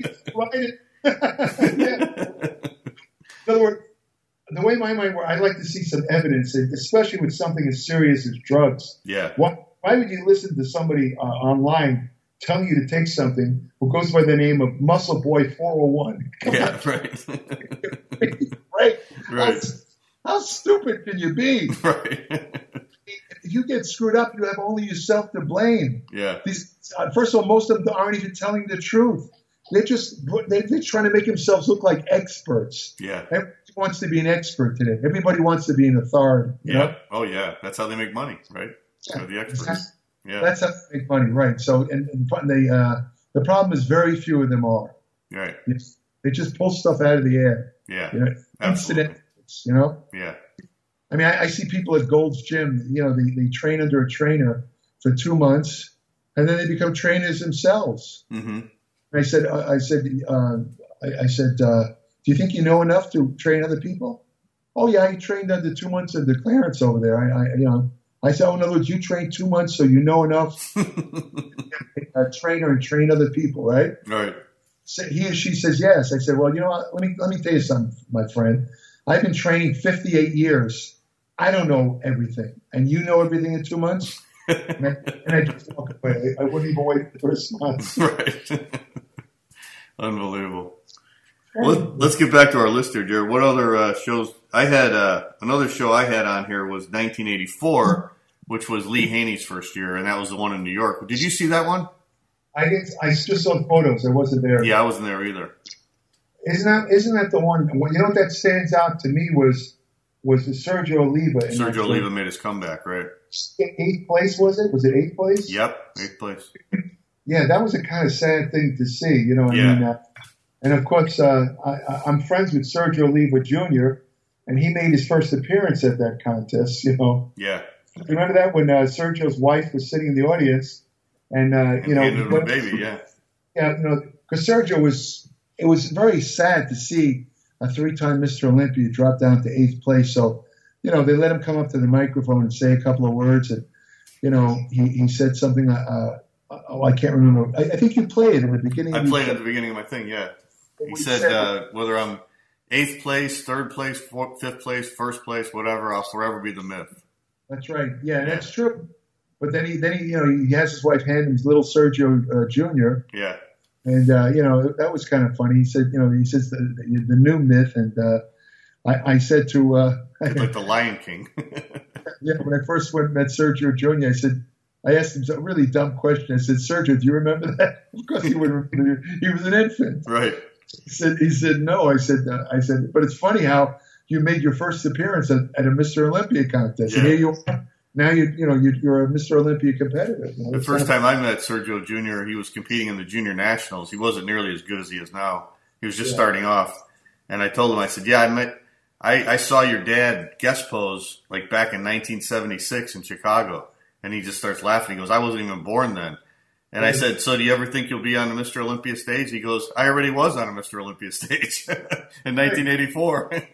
Yeah. In other words, the way my mind works, I'd like to see some evidence, especially with something as serious as drugs. Yeah. Why would you listen to somebody online telling you to take something who goes by the name of Muscle Boy 401? Yeah, right. Right. How stupid can you be? Right. If you get screwed up, you have only yourself to blame. Yeah. First of all, most of them aren't even telling the truth. They're trying to make themselves look like experts. Yeah. Everybody wants to be an expert today. Everybody wants to be an authority. You know? Oh, yeah. That's how they make money, right? Yeah. The experts. Yeah. That's how they make money, right? So, and the problem is very few of them are. Right. They just pull stuff out of the air. Yeah. You know, instant, you know? Yeah. I mean, I see people at Gold's Gym, you know, they train under a trainer for 2 months, and then they become trainers themselves. Mm-hmm. I said, do you think you know enough to train other people? Oh yeah, I trained under 2 months under Clarence over there. I said, in other words, you trained 2 months, so you know enough to trainer and train other people, right? Right. So he or she says yes. I said, well, you know what? Let me tell you something, my friend. I've been training 58 years. I don't know everything, and you know everything in 2 months. And I just walk away. I wouldn't even wait the first month. Right. Unbelievable. Well, let's get back to our list here, Jared. What other shows? I had another show I had on here was 1984, which was Lee Haney's first year, and that was the one in New York. Did you see that one? I just saw photos. I wasn't there. Yeah, I wasn't there either. Isn't that the one? You know what that stands out to me was the Sergio Oliva. Sergio Oliva made his comeback, right? 8th place, was it? Was it 8th place? Yep, 8th place. Yeah, that was a kind of sad thing to see, you know. Yeah. I mean, and of course, I'm friends with Sergio Oliva Jr., and he made his first appearance at that contest, you know. Yeah. Remember that when Sergio's wife was sitting in the audience, and you know, handed him a baby, yeah. Yeah, you know, because Sergio it was very sad to see a 3-time Mr. Olympia drop down to 8th place. So, you know, they let him come up to the microphone and say a couple of words. And, you know, he said something, I can't remember. I think you played it in the beginning. I played at the beginning of my thing, yeah. He said whether I'm 8th place, 3rd place, 5th place, 1st place, whatever, I'll forever be the myth. That's right. Yeah, that's true. But then he you know, he has his wife hand him his little Sergio Jr. Yeah. And, you know, that was kind of funny. He said, you know, the new myth. And I said to... like the Lion King. Yeah, when I first went and met Sergio Jr., I asked him a really dumb question. I said, Sergio, do you remember that? Of course he would remember. He was an infant. Right. He said, no. I said, but it's funny how you made your first appearance at a Mr. Olympia contest. Yeah. And here you are. Now you're a Mr. Olympia competitor. You know, the first time I met Sergio Jr., he was competing in the Junior Nationals. He wasn't nearly as good as he is now. He was just starting off. And I told him, I said, yeah, I saw your dad guest pose like back in 1976 in Chicago. And he just starts laughing. He goes, I wasn't even born then. And I said, so do you ever think you'll be on the Mr. Olympia stage? He goes, I already was on a Mr. Olympia stage in 1984. Hey,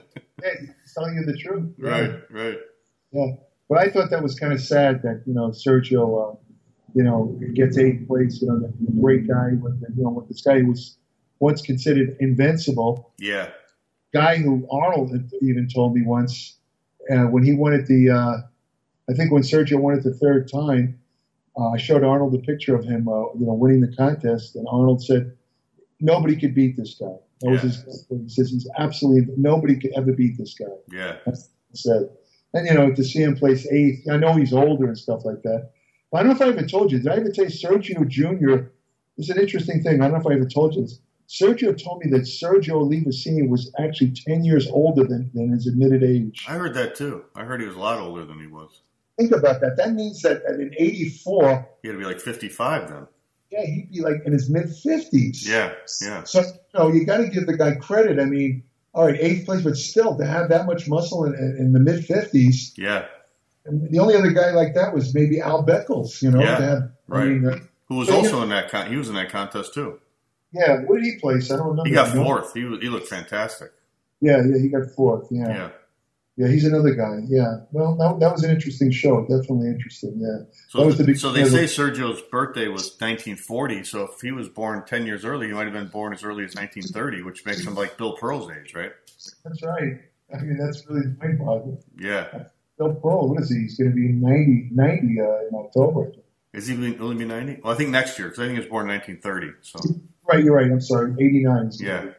he's telling you the truth. Right. Yeah. But I thought that was kind of sad that, you know, Sergio, you know, gets 8th place, you know, the great guy with this guy who was once considered invincible. Yeah. Guy who Arnold had even told me once when he won it I think when Sergio won it the 3rd time, I showed Arnold a picture of him, you know, winning the contest. And Arnold said, nobody could beat this guy. That was his, he says, he's absolutely, nobody could ever beat this guy. Yeah. That's what he said. And, you know, to see him place 8th, I know he's older and stuff like that. But I don't know if I ever told you. Did I ever tell you Sergio Jr.? It's an interesting thing. I don't know if I ever told you this. Sergio told me that Sergio Oliva Sr. was actually 10 years older than his admitted age. I heard that too. I heard he was a lot older than he was. Think about that. That means that in 84, He had to be like 55 then. yeah, he'd be like in his mid-50s. Yeah. So, you got to give the guy credit. I mean, all right, 8th place, but still, to have that much muscle in the mid-50s. Yeah. And the only other guy like that was maybe Al Beckles, Yeah, to have, right. Who was also in that he was in that contest too. Yeah, where did he place? I don't remember. He got 4th. He looked fantastic. Yeah, he got 4th. Yeah. Yeah, he's another guy. Yeah. Well, that was an interesting show. Definitely interesting. Yeah. So, that was so they say Sergio's birthday was 1940. So if he was born 10 years early, he might have been born as early as 1930, which makes him like Bill Pearl's age, right? That's right. I mean, that's really mind-boggling. Yeah. Bill Pearl, what is he? He's going to be 90 in October. Is he only be 90? Well, I think next year, because I think he was born in 1930. So. Right, you're right. I'm sorry. 89. Yeah.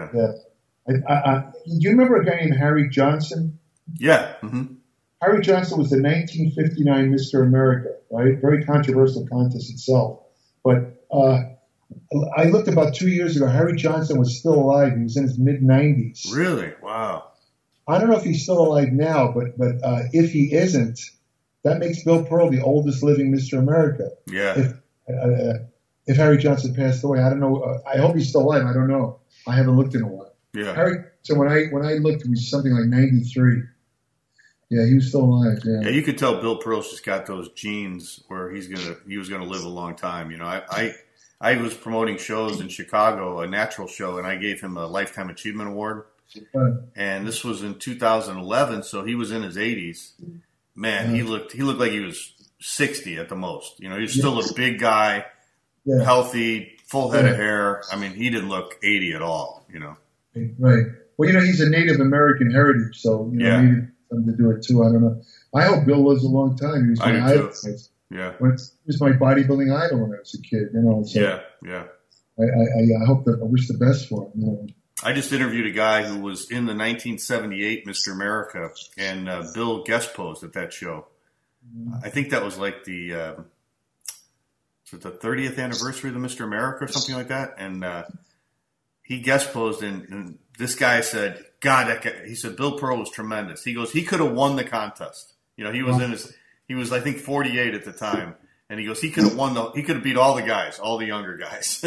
Do you remember a guy named Harry Johnson? Yeah. Mm-hmm. Harry Johnson was the 1959 Mr. America, right? Very controversial contest itself. But I looked about 2 years ago. Harry Johnson was still alive. He was in his mid-90s. Really? Wow. I don't know if he's still alive now, but if he isn't, that makes Bill Pearl the oldest living Mr. America. Yeah. If Harry Johnson passed away, I don't know. I hope he's still alive. I don't know. I haven't looked in a while. Yeah. So when I looked, it was something like 93. Yeah, he was still alive. Yeah. Yeah, you could tell Bill Pearl's just got those genes where he was gonna live a long time. You know, I was promoting shows in Chicago, a natural show, and I gave him a Lifetime Achievement Award. Right. And this was in 2011, so he was in his 80s. Man, he looked like he was 60 at the most. You know, he was still a big guy, healthy, full head of hair. I mean, he didn't look 80 at all. You know. Right. Well, he's a Native American heritage, so maybe something to do it too. I don't know. I hope Bill lives a long time. He was my idol. Yeah. He was my bodybuilding idol when I was a kid. So yeah. I hope that I wish the best for him. I just interviewed a guy who was in the 1978 Mr. America, and Bill guest posed at that show. I think that was like the 30th anniversary of the Mr. America or something like that. And he guest posed, and this guy said, God, that guy, he said, Bill Pearl was tremendous. He goes, he could have won the contest. You know, he was I think 48 at the time. And he goes, he could have he could have beat all the guys, all the younger guys.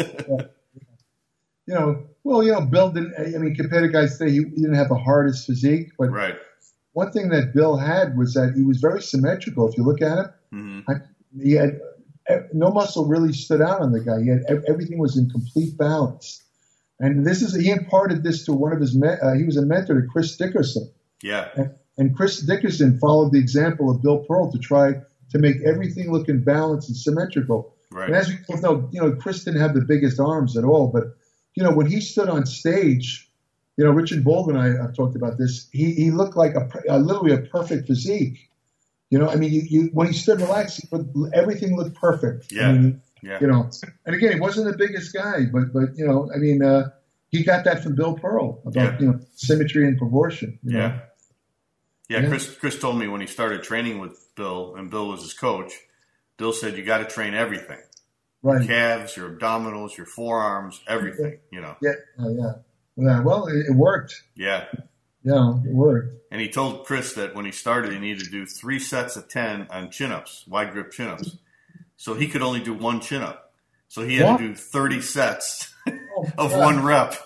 Bill didn't. I mean, compared to guys today, he didn't have the hardest physique. But one thing that Bill had was that he was very symmetrical. If you look at him, he had no muscle really stood out on the guy. He had everything was in complete balance. And he imparted this to one of his. He was a mentor to Chris Dickerson. Yeah. And Chris Dickerson followed the example of Bill Pearl to try to make everything look in balance and symmetrical. Right. And as we both know, Chris didn't have the biggest arms at all, but when he stood on stage, Richard Baldwin and I have talked about this. He looked like literally a perfect physique. I mean, when he stood relaxed, everything looked perfect. Yeah. I mean, yeah. And again, he wasn't the biggest guy, but he got that from Bill Pearl about symmetry and proportion. Yeah. Yeah. Chris told me when he started training with Bill, and Bill was his coach. Bill said, you got to train everything. Right. Your calves, your abdominals, your forearms, everything, Yeah. Well, it worked. Yeah. Yeah, it worked. And he told Chris that when he started, he needed to do 3 sets of 10 on chin-ups, wide grip chin-ups. So he could only do 1 chin-up. So he had to do 30 sets of 1 rep.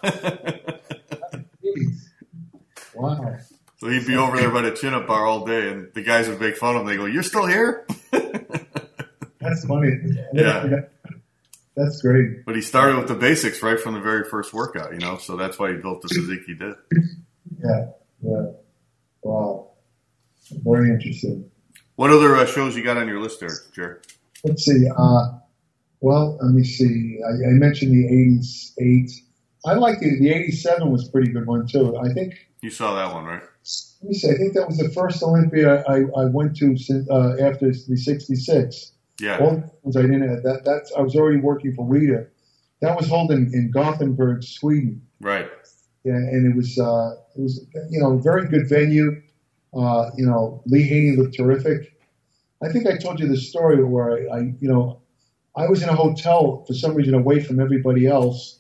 Wow. So he'd be over there by the chin-up bar all day, and the guys would make fun of him. They go, "You're still here?" That's funny. Yeah. That's great. But he started with the basics right from the very first workout, so that's why he built the physique he did. Yeah. Wow. Very interesting. What other shows you got on your list there, Jerry? Let's see. Let me see. I mentioned the 88. I like the 87 was a pretty good one, too. I think. You saw that one, right? Let me see. I think that was the first Olympia I went to since, after the 66. Yeah. All I didn't have that. I was already working for Rita. That was held in Gothenburg, Sweden. Right. Yeah, and it was a very good venue. Lee Haney looked terrific. I think I told you the story where I was in a hotel for some reason away from everybody else,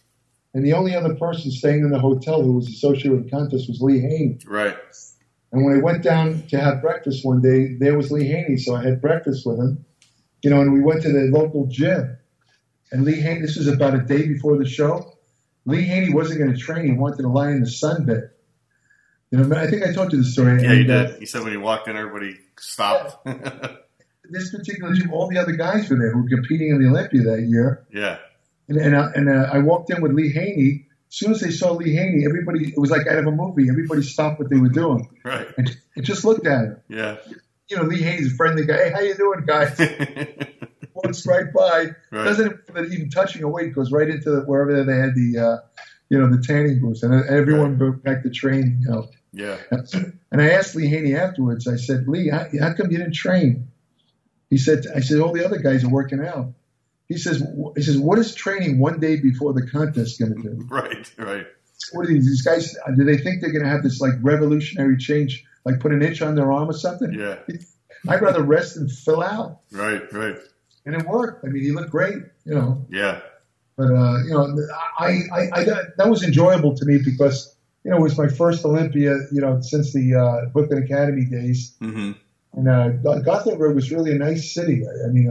And the only other person staying in the hotel who was associated with the contest was Lee Haney. Right. And when I went down to have breakfast one day, there was Lee Haney. So I had breakfast with him, and we went to the local gym. And Lee Haney, this was about a day before the show. Lee Haney wasn't going to train. He wanted to lie in the sunbed. I think I told you the story. Yeah, you did. You said when you walked in, everybody stopped. This particular gym, all the other guys were there who were competing in the Olympia that year. Yeah. And I walked in with Lee Haney. As soon as they saw Lee Haney, everybody, it was like out of a movie. Everybody stopped what they were doing. Right. And just looked at him. Yeah. Lee Haney's a friendly guy. Hey, how you doing, guys? Walks right by. Right. Doesn't even touching a weight. Goes right into wherever they had the tanning booths. And everyone went back to training, Yeah. And I asked Lee Haney afterwards, I said, Lee, how come you didn't train? I said, all the other guys are working out. He says, what is training one day before the contest going to do? Right. What are these guys? Do they think they're going to have this like revolutionary change, like put an itch on their arm or something? Yeah. I'd rather rest and fill out. Right. And it worked. I mean, he looked great, Yeah. But I that was enjoyable to me because it was my first Olympia, since the Brooklyn Academy days. Mm-hmm. And Gothenburg was really a nice city. I mean,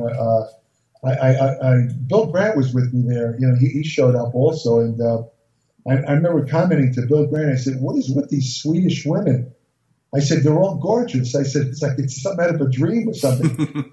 Bill Grant was with me there. He showed up also, and I remember commenting to Bill Grant. I said, "What is with these Swedish women?" I said, "They're all gorgeous." I said, "It's like it's something out of a dream or something."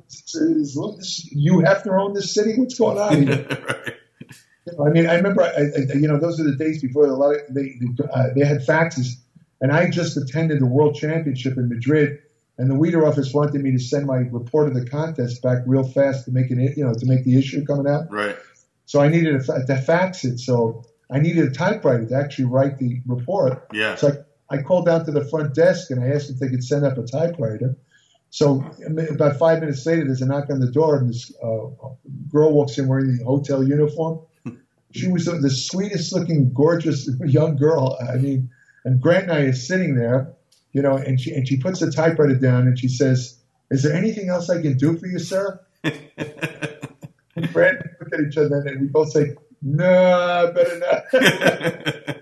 You have to own this city. What's going on here? Right. I mean, I remember, those are the days before a lot of they had faxes, and I just attended the World Championship in Madrid. And the Weider office wanted me to send my report of the contest back real fast to make to make the issue coming out. Right. So I needed to fax it. So I needed a typewriter to actually write the report. Yeah. So I called down to the front desk and I asked if they could send up a typewriter. So about 5 minutes later, there's a knock on the door and this girl walks in wearing the hotel uniform. She was the sweetest looking, gorgeous young girl. I mean, and Grant and I are sitting there. And she puts the typewriter down and she says, "Is there anything else I can do for you, sir?" And Brad looked at each other and we both say, "No, better not."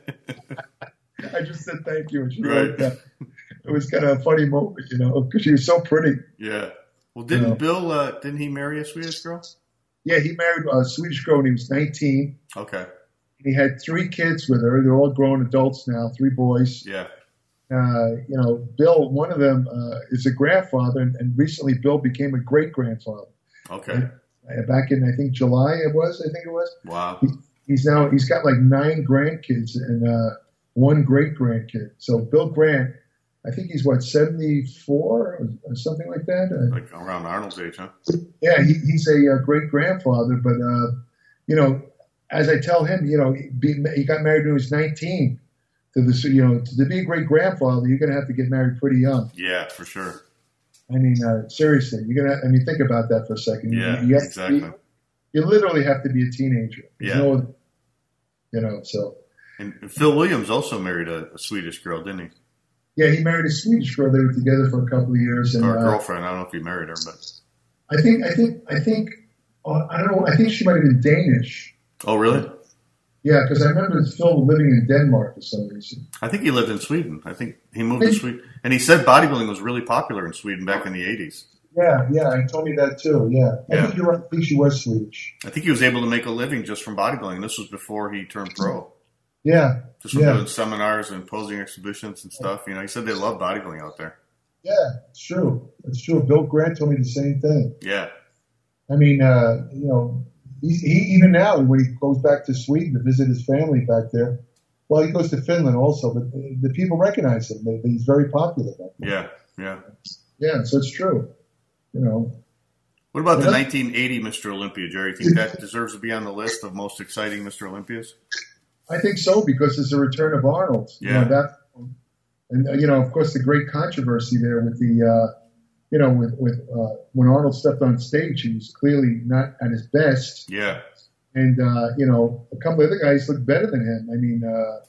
I just said thank you, and she wrote that. It was kind of a funny moment, because she was so pretty. Yeah. Well, didn't Bill? Didn't he marry a Swedish girl? Yeah, he married a Swedish girl when he was 19. Okay. He had 3 kids with her. They're all grown adults now, 3 boys. Yeah. Bill, one of them is a grandfather, and recently Bill became a great-grandfather. Okay. Back in, I think, July it was. Wow. He's got like 9 grandkids and 1 great-grandkid. So Bill Grant, I think he's 74 or something like that. Like around Arnold's age, huh? Yeah, he's a great-grandfather, but, as I tell him, he got married when he was 19. To be a great grandfather, you're going to have to get married pretty young. Yeah, for sure. I mean, seriously, you're going to. Think about that for a second. Yeah, exactly. You literally have to be a teenager. Yeah. So. And Phil Williams also married a Swedish girl, didn't he? Yeah, he married a Swedish girl. They were together for a couple of years. Or a girlfriend. I don't know if he married her, but. I think. I don't know. I think she might have been Danish. Oh, really? Yeah, because I remember Phil living in Denmark for some reason. I think he lived in Sweden. I think he moved to Sweden. And he said bodybuilding was really popular in Sweden back in the 80s. Yeah, he told me that too, yeah. I think you're right. I think she was Swedish. I think he was able to make a living just from bodybuilding. This was before he turned pro. Yeah. Just from doing seminars and posing exhibitions and stuff. He said they love bodybuilding out there. Yeah, it's true. It's true. Bill Grant told me the same thing. Yeah. I mean, he even now, when he goes back to Sweden to visit his family back there, well, he goes to Finland also, but the people recognize him. He's very popular back there. Yeah. Yeah, so it's true. What about the 1980 Mr. Olympia, Jerry? You think that deserves to be on the list of most exciting Mr. Olympias? I think so, because it's a return of Arnold. Yeah. And of course, the great controversy there with the, when Arnold stepped on stage, he was clearly not at his best. Yeah. And, a couple of other guys looked better than him. I mean,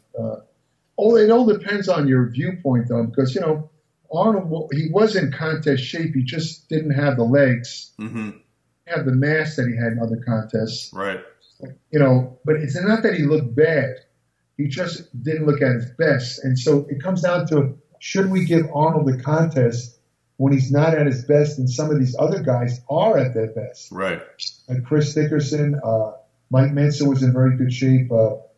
it all depends on your viewpoint, though, because, Arnold, he was in contest shape. He just didn't have the legs. Mm-hmm. He had the mass that he had in other contests. Right. But it's not that he looked bad. He just didn't look at his best. And so it comes down to, should we give Arnold the contest when he's not at his best and some of these other guys are at their best? Right. Like Chris Dickerson, Mike Mensa was in very good shape.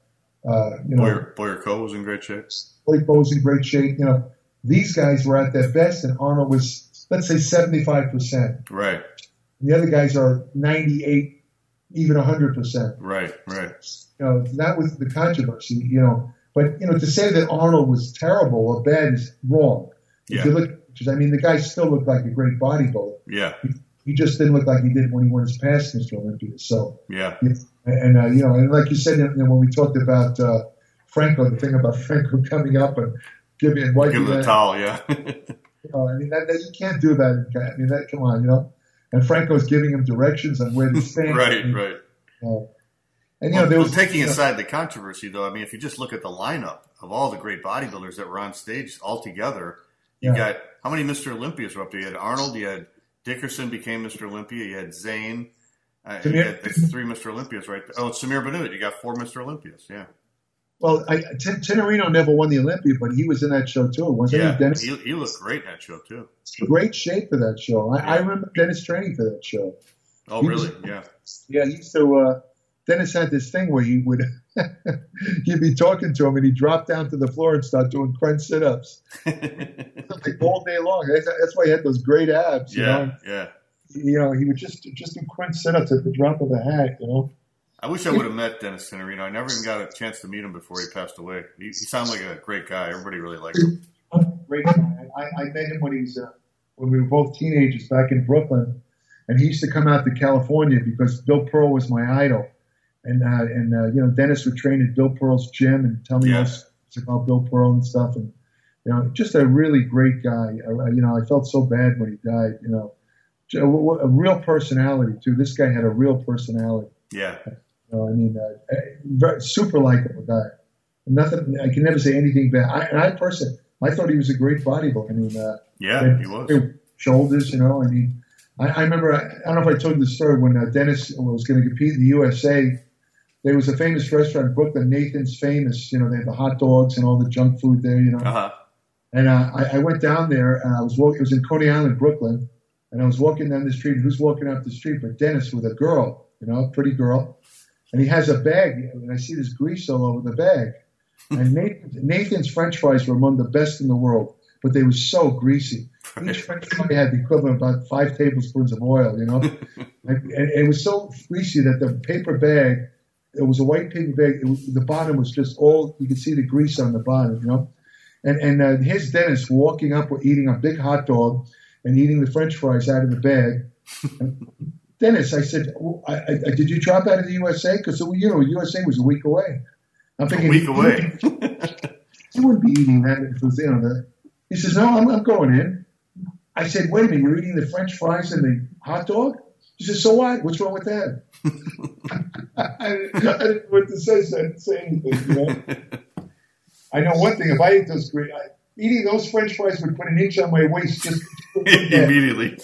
Boyer Coe was in great shape. Boyer Coe was in great shape. These guys were at their best, and Arnold was, let's say, 75%. Right. And the other guys are 98, even 100%. Right. That was the controversy, But, to say that Arnold was terrible or bad is wrong. Yeah. If you look at pictures, the guy still looked like a great bodybuilder. Yeah. He just didn't look like he did when he won his past Mr. Olympia. So, yeah. And like you said, when we talked about Franco, the thing about Franco coming up and giving him the towel, yeah. That you can't do that. Come on, And Franco's giving him directions on where to stand. Right. There was taking aside the controversy, though. If you just look at the lineup of all the great bodybuilders that were on stage all together, you got how many Mr. Olympias were up there? You had Arnold, you had Dickerson became Mr. Olympia, you had Zane. You had 3 Mr. Olympias right there. Oh, Samir Bannout, you got 4 Mr. Olympias, yeah. Well, Tenorino never won the Olympia, but he was in that show too, wasn't he, Dennis? He looked great in that show too. Great shape for that show. I remember Dennis training for that show. Oh, really? Yeah. Yeah, he used to. Dennis had this thing where he would he'd be talking to him and he'd drop down to the floor and start doing crunch sit-ups like all day long. That's why he had those great abs. Yeah. He would just do crunch sit-ups at the drop of a hat. I wish I would have met Dennis Tenorino. I never even got a chance to meet him before he passed away. He sounded like a great guy. Everybody really liked him. Great guy. I met him when we were both teenagers back in Brooklyn, and he used to come out to California because Bill Pearl was my idol. And Dennis would train at Bill Pearl's gym and tell me about Bill Pearl and stuff. And, just a really great guy. I felt so bad when he died, a real personality too. This guy had a real personality. Yeah. Super likable guy. Nothing. I can never say anything bad. I thought he was a great bodybuilder. He was. Shoulders, I remember. I don't know if I told you the story when Dennis was going to compete in the USA. There was a famous restaurant in Brooklyn, Nathan's Famous. They had the hot dogs and all the junk food there. Uh-huh. And I went down there and I was walking. It was in Coney Island, Brooklyn, and I was walking down the street. And who's walking up the street but Dennis with a girl, a pretty girl, and he has a bag, and I see this grease all over the bag. And Nathan's French fries were among the best in the world, but they were so greasy. Each French fry had the equivalent of about 5 tablespoons of oil, and it was so greasy that the paper bag. It was a white paper bag. The bottom was just all you could see the grease on the bottom, And here's Dennis walking up, eating a big hot dog, and eating the French fries out of the bag. Dennis, I said, did you drop out of the USA? Because USA was a week away. I'm thinking a week away. He wouldn't be eating that if it was He says, no, I'm going in. I said, wait a minute, you're eating the French fries and the hot dog? He says, so what? What's wrong with that? I didn't know what to say, so I didn't say anything. I know one thing. If I ate those eating those French fries would put an inch on my waist just immediately.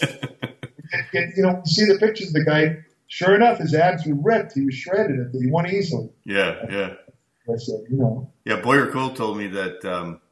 You see the pictures of the guy. Sure enough, his abs were ripped. He was shredded. He won easily. Yeah. I said, Yeah, Boyer Cole told me that.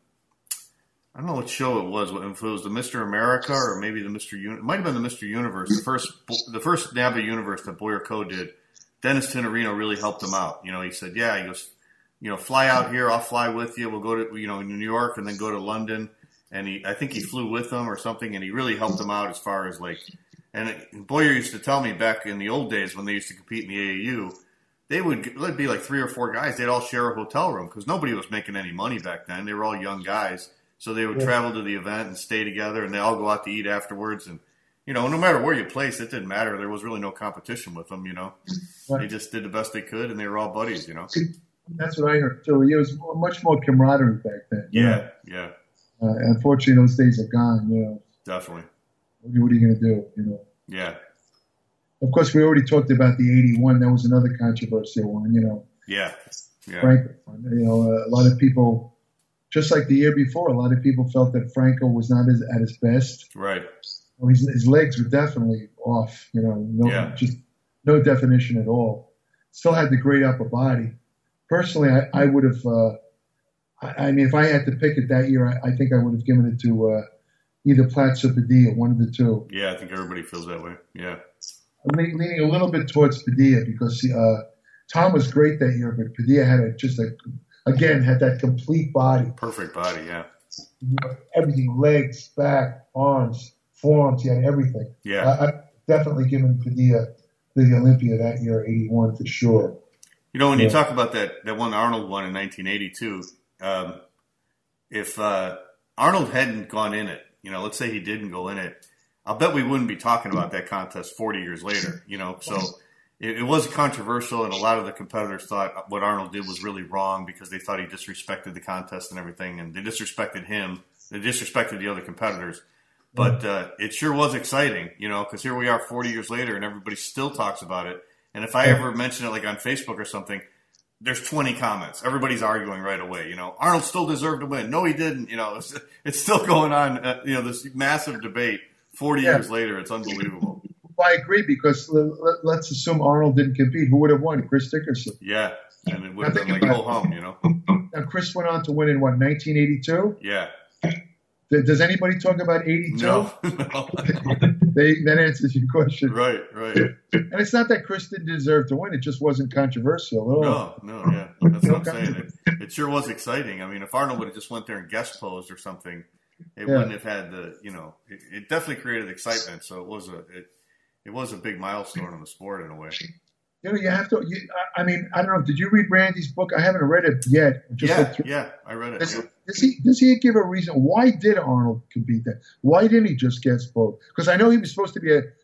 I don't know what show it was. If it was the Mr. America or maybe the Mr. It might have been the Mr. Universe. The first NABBA Universe that Boyer Cole did. Dennis Tenorino really helped him out. He said, he goes, fly out here. I'll fly with you. We'll go to, New York and then go to London. And I think he flew with them or something. And he really helped him out as far as and Boyer used to tell me back in the old days when they used to compete in the AAU, there'd be like 3 or 4 guys. They'd all share a hotel room because nobody was making any money back then. They were all young guys. So they would travel to the event and stay together, and they all go out to eat afterwards. And, no matter where you placed, it didn't matter. There was really no competition with them, Right. They just did the best they could, and they were all buddies, That's what I heard, too. It was much more camaraderie back then. Yeah. Unfortunately, those days are gone, Definitely. What are you going to do, Yeah. Of course, we already talked about the 81. That was another controversial one, Yeah. Franco, a lot of people... Just like the year before, a lot of people felt that Franco was not at his best. Right. Well, his legs were definitely off. Just no definition at all. still had the great upper body. Personally, I would have. I mean, if I had to pick it that year, I think I would have given it to either Platts or Padilla, one of the two. Yeah, I think everybody feels that way. Yeah. I'm leaning a little bit towards Padilla because Tom was great that year, but Padilla had had that complete body. Perfect body, yeah. Everything, legs, back, arms, forearms, he had everything. Yeah. I've definitely given Padilla the Olympia that year, 81 for sure. You know, when you talk about that one Arnold won in 1982, if Arnold hadn't gone in it, you know, let's say he didn't go in it, I'll bet we wouldn't be talking about that contest 40 years later, you know. So it was controversial, and a lot of the competitors thought what Arnold did was really wrong because they thought he disrespected the contest and everything, and they disrespected him. They disrespected the other competitors. But it sure was exciting, you know, because here we are 40 years later, and everybody still talks about it. And if I ever mention it, like on Facebook or something, there's 20 comments. Everybody's arguing right away. You know, Arnold still deserved to win. No, he didn't. You know, it's still going on. You know, this massive debate 40 years later. It's unbelievable. Well, I agree because let's assume Arnold didn't compete. Who would have won? Chris Dickerson. Yeah, and it would have been like go home. You know. Now Chris went on to win in what 1982. Yeah. Does anybody talk about 82? No. That answers your question. Right. And it's not that Chris didn't deserve to win. It just wasn't controversial at all. No, yeah. That's what I'm saying. It sure was exciting. I mean, if Arnold would have just went there and guest posed or something, it wouldn't have had the, you know, it definitely created excitement. So it was a big milestone in the sport in a way. You know, you have to. I mean, I don't know. Did you read Randy's book? I haven't read it yet. Yeah, I read it. Does he give a reason? Why did Arnold compete that? Why didn't he just guest post? Because I know he was supposed to be a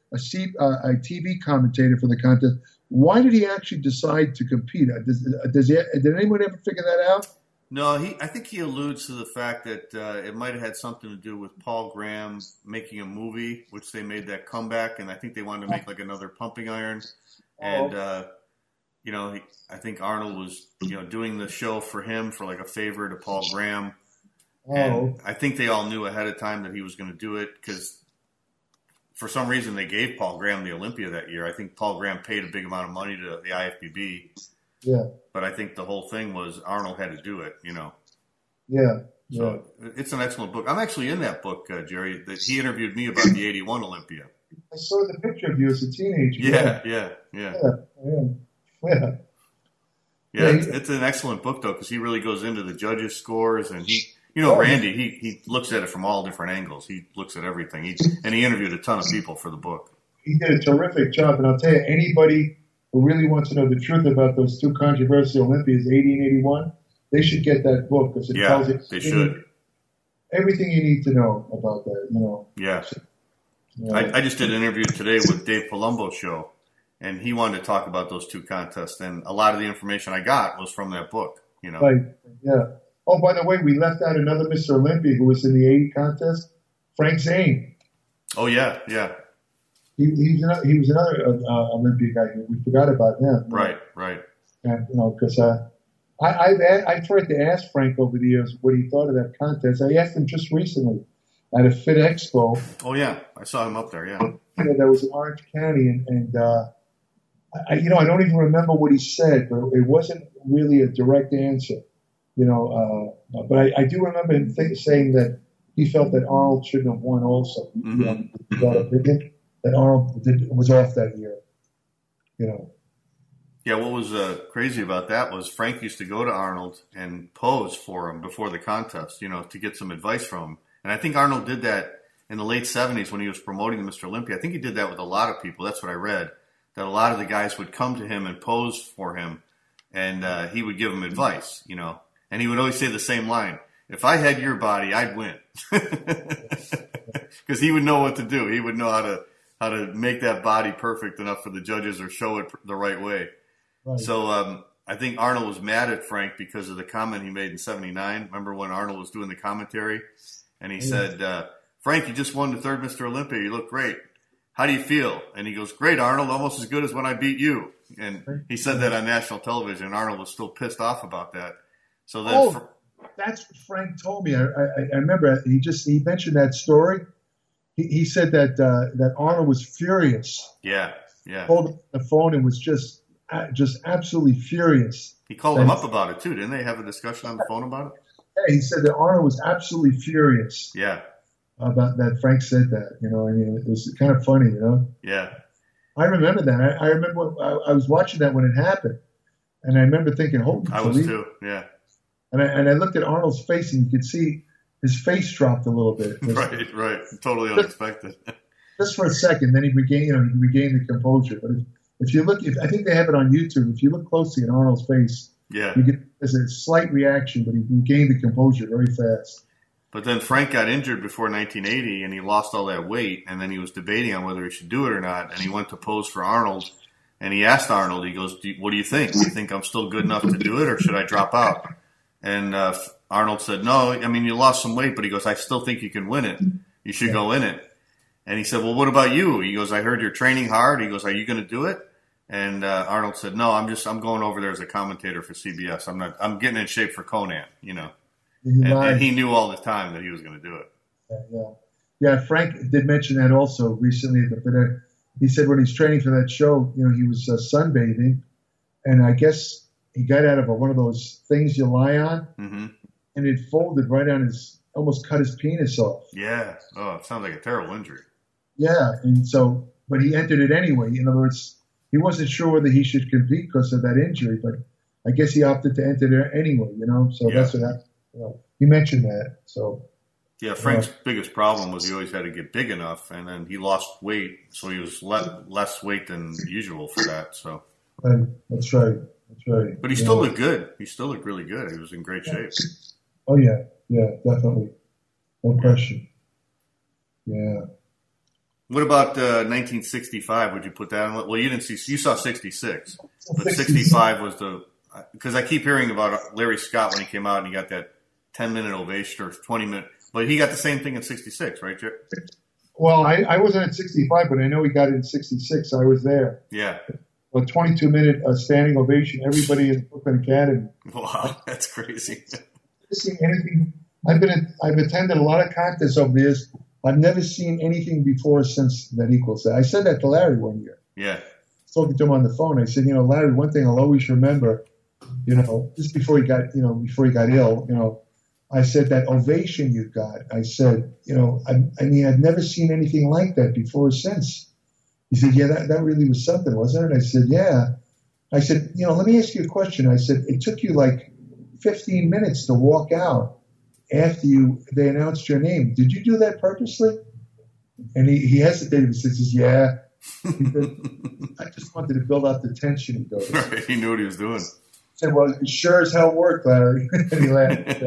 TV commentator for the contest. Why did he actually decide to compete? Did anyone ever figure that out? No, I think he alludes to the fact that it might have had something to do with Paul Graham making a movie, which they made that comeback, and I think they wanted to make like another Pumping Iron. And, you know, I think Arnold was, you know, doing the show for him for like a favor to Paul Graham. And I think they all knew ahead of time that he was going to do it because for some reason they gave Paul Graham the Olympia that year. I think Paul Graham paid a big amount of money to the IFBB. Yeah. But I think the whole thing was Arnold had to do it, you know. Yeah. So it's an excellent book. I'm actually in that book, Jerry, that he interviewed me about the 81 Olympia. I saw the picture of you as a teenager. Yeah. Yeah, it's an excellent book, though, because he really goes into the judges' scores. And Randy, he looks at it from all different angles. He looks at everything. And he interviewed a ton of people for the book. He did a terrific job. And I'll tell you, anybody who really wants to know the truth about those two controversial Olympias, 80 and 81, they should get that book because it tells you everything you need to know about that, you know. Yeah. I just did an interview today with Dave Palumbo's show, and he wanted to talk about those two contests, and a lot of the information I got was from that book, you know. Right, yeah. Oh, by the way, we left out another Mr. Olympia who was in the 80 contest, Frank Zane. Oh, yeah. He was another Olympia guy. We forgot about him. Right. And, you know, because I tried to ask Frank over the years what he thought of that contest. I asked him just recently at a Fit Expo. Oh, yeah. I saw him up there, yeah. That was in Orange County. And I don't even remember what he said, but it wasn't really a direct answer, you know. But I do remember him saying that he felt that Arnold shouldn't have won also. Mm-hmm. You know, that Arnold was off that year, you know. Yeah, what was crazy about that was Frank used to go to Arnold and pose for him before the contest, you know, to get some advice from him. And I think Arnold did that in the late 70s when he was promoting the Mr. Olympia. I think he did that with a lot of people. That's what I read, that a lot of the guys would come to him and pose for him, and he would give them advice, you know. And he would always say the same line, if I had your body, I'd win. Because he would know what to do. He would know how to make that body perfect enough for the judges or show it the right way. Right. So I think Arnold was mad at Frank because of the comment he made in 79. Remember when Arnold was doing the commentary? And he said, Frank, you just won the third Mr. Olympia. You look great. How do you feel? And he goes, great, Arnold, almost as good as when I beat you. And he said that on national television, and Arnold was still pissed off about that. So then that's what Frank told me. I remember he mentioned that story. He said that Arnold was furious. Yeah. Pulled the phone and was just just absolutely furious. He called him up about it too, didn't they? Have a discussion on the phone about it? Yeah, he said that Arnold was absolutely furious. Yeah. About that. Frank said that. You know, I mean, it was kind of funny. You know. Yeah. I remember that. I remember I was watching that when it happened, and I remember thinking, "Holy!" I was too. Yeah. And I looked at Arnold's face, and you could see his face dropped a little bit. Right. Totally unexpected. Just for a second, then he regained the composure. But if you look, I think they have it on YouTube. If you look closely at Arnold's face, yeah, you get there's a slight reaction, but he regained the composure very fast. But then Frank got injured before 1980, and he lost all that weight, and then he was debating on whether he should do it or not, and he went to pose for Arnold, and he asked Arnold, he goes, what do you think? Do you think I'm still good enough to do it, or should I drop out? And Arnold said, no, I mean, you lost some weight, but he goes, I still think you can win it. You should go in it. And he said, well, what about you? He goes, I heard you're training hard. He goes, are you going to do it? And Arnold said, no, I'm going over there as a commentator for CBS. I'm getting in shape for Conan, you know. And he knew all the time that he was going to do it. Yeah. Frank did mention that also recently. But he said when he's training for that show, you know, he was sunbathing, and I guess he got out of one of those things you lie on, and it folded right on almost cut his penis off. Yeah. Oh, it sounds like a terrible injury. Yeah, and so, but he entered it anyway. In other words, he wasn't sure whether he should compete because of that injury, but I guess he opted to enter there anyway. You know, so that's what happened. You mentioned that, so. Yeah, Frank's biggest problem was he always had to get big enough, and then he lost weight, so he was less weight than usual for that. So. That's right. But he still looked good. He still looked really good. He was in great shape. Oh yeah, definitely, no question. Yeah. What about 1965? Would you put that on? Well, you saw 66, but 65 was because I keep hearing about Larry Scott when he came out and he got that 10-minute ovation or 20-minute, but he got the same thing in 66, right, Jerry? Well, I wasn't at 65, but I know he got it in 66. I was there. Yeah. A 22-minute standing ovation. Everybody in the Brooklyn Academy. Wow, that's crazy. Seen anything? I've attended a lot of contests over the years. I've never seen anything before or since that equals that. I said that to Larry one year. Yeah. Talking to him on the phone, I said, you know, Larry, one thing I'll always remember, you know, just before he got ill, you know, I said that ovation you got. I said, you know, I mean, I've never seen anything like that before or since. He said, yeah, that really was something, wasn't it? I said, yeah. I said, you know, let me ask you a question. I said, it took you like 15 minutes to walk out after they announced your name. Did you do that purposely? And he hesitated and says, yeah. He said, I just wanted to build up the tension. He goes. Right, he knew what he was doing. I said, well, it sure as hell worked, Larry. And he laughed.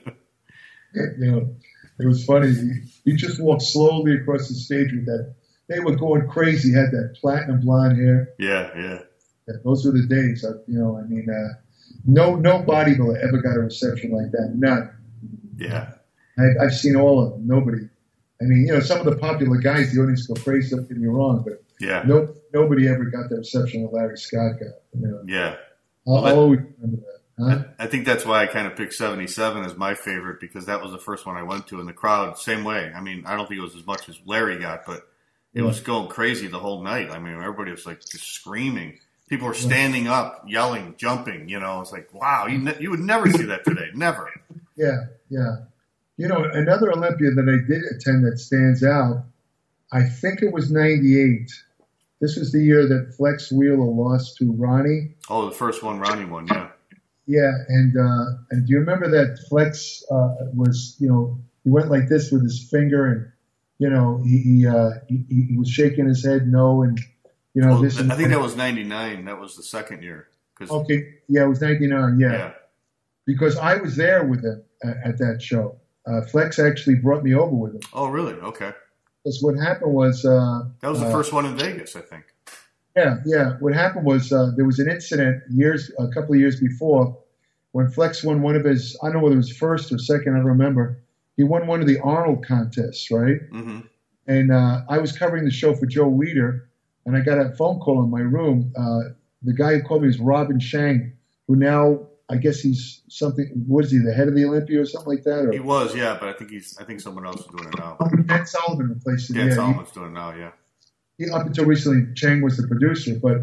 You know, it was funny. He just walked slowly across the stage with that. They were going crazy. He had that platinum blonde hair. Yeah. Those were the days. You know, I mean, no bodybuilder ever got a reception like that. None. Yeah. I've seen all of them. Nobody. I mean, you know, some of the popular guys, the audience go crazy. Don't get me wrong, but nobody ever got the reception that Larry Scott got. You know? Yeah. I'll always remember that. Huh? I think that's why I kind of picked 77 as my favorite, because that was the first one I went to, and the crowd, same way. I mean, I don't think it was as much as Larry got, but it was going crazy the whole night. I mean, everybody was like just screaming. People were standing up, yelling, jumping. You know, it's like, wow, you would never see that today. Never. Yeah. You know, another Olympia that I did attend that stands out, I think it was 98. This was the year that Flex Wheeler lost to Ronnie. Oh, the first one, Ronnie won, yeah. Yeah, and do you remember that Flex was, you know, he went like this with his finger, and, you know, he was shaking his head no, and, you know, this. I think that was 99. That was the second year. Okay, yeah, it was 99, yeah. Because I was there with him at that show. Flex actually brought me over with him. Oh, really? Okay. Because what happened was... that was the first one in Vegas, I think. Yeah. What happened was there was an incident a couple of years before when Flex won one of his, I don't know whether it was first or second, I don't remember. He won one of the Arnold contests, right? Mm-hmm. And I was covering the show for Joe Weider, and I got a phone call in my room. The guy who called me was Robin Shang, who now... I guess he's something. Was he the head of the Olympia or something like that? Or? He was, yeah, but I think someone else is doing it now. Dan Sullivan replaced him. Dan Sullivan's doing it now, yeah. Up until recently, Chang was the producer, but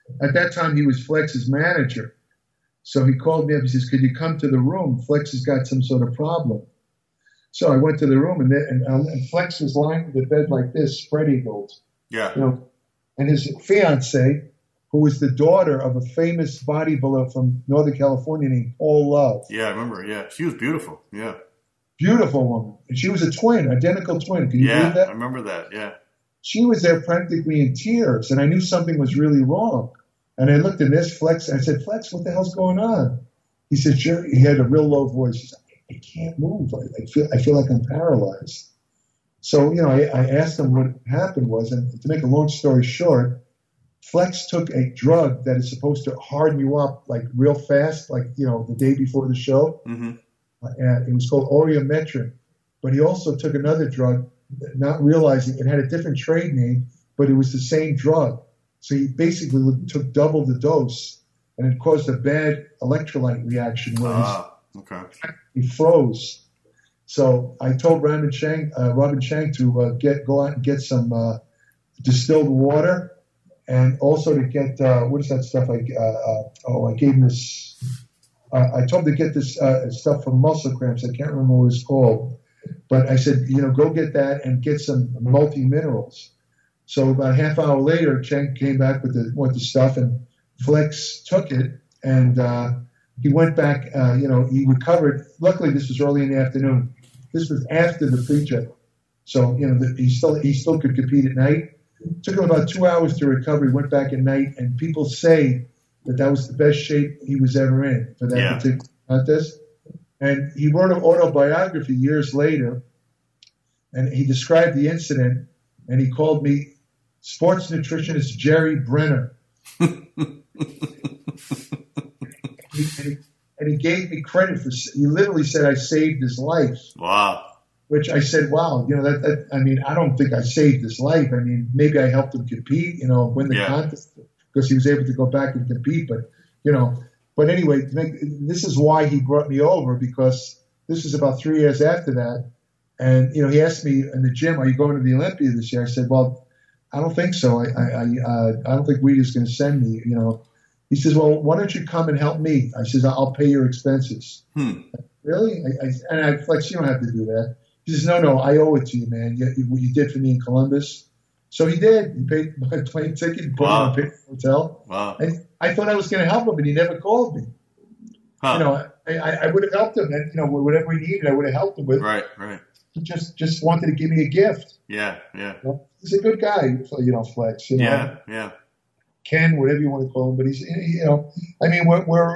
at that time he was Flex's manager. So he called me up. He says, "Could you come to the room? Flex has got some sort of problem." So I went to the room, and Flex was lying in the bed like this, spread eagled. Yeah. You know, and his fiance, who was the daughter of a famous bodybuilder from Northern California named Paul Love. Yeah, I remember. Yeah, she was beautiful. Yeah. Beautiful woman. And she was a twin, identical twin. Can you believe that? I remember that. Yeah. She was there practically in tears, and I knew something was really wrong. And I looked at this Flex, and I said, "Flex, what the hell's going on?" He said, "Jerry," he had a real low voice. He said, "I can't move. I feel like I'm paralyzed." So, you know, I asked him what happened was, and to make a long story short, Flex took a drug that is supposed to harden you up like real fast, like, you know, the day before the show. Mm-hmm. And it was called Orimetrin. But he also took another drug, not realizing it had a different trade name, but it was the same drug. So he basically took double the dose, and it caused a bad electrolyte reaction where he froze. So I told Robin Chang to go out and get some distilled water, and also to get what is that stuff? I gave him this. I told him to get this stuff for muscle cramps. I can't remember what it's called, but I said, you know, go get that and get some multi-minerals. So about a half hour later, Chang came back with the stuff, and Flex took it, and he went back. He recovered. Luckily, this was early in the afternoon. This was after the pre-check, so you know he still could compete at night. It took him about 2 hours to recover. He went back at night, and people say that was the best shape he was ever in for that particular contest. And he wrote an autobiography years later, and he described the incident, and he called me sports nutritionist Jerry Brenner. And he gave me credit for. He literally said I saved his life. Wow. Which I said, wow, you know, that I mean, I don't think I saved his life. I mean, maybe I helped him compete, you know, win the contest because he was able to go back and compete. But, you know, but anyway, this is why he brought me over, because this was about 3 years after that. And, you know, he asked me in the gym, "Are you going to the Olympia this year?" I said, "Well, I don't think so. I don't think Rita's going to send me, you know." He says, "Well, why don't you come and help me?" I says, "I'll pay your expenses." Really? I Flex, you don't have to do that. He says, No, I owe it to you, man. What you did for me in Columbus. So he did. He paid my plane ticket, he put me on a paid hotel. Wow. And I thought I was going to help him, but he never called me. Huh. You know, I would have helped him, and, you know, whatever he needed, I would have helped him with. Right. He just wanted to give me a gift. Yeah. You know, he's a good guy, you know, Flex. You know? Yeah. Ken, whatever you want to call him, but he's, you know, I mean,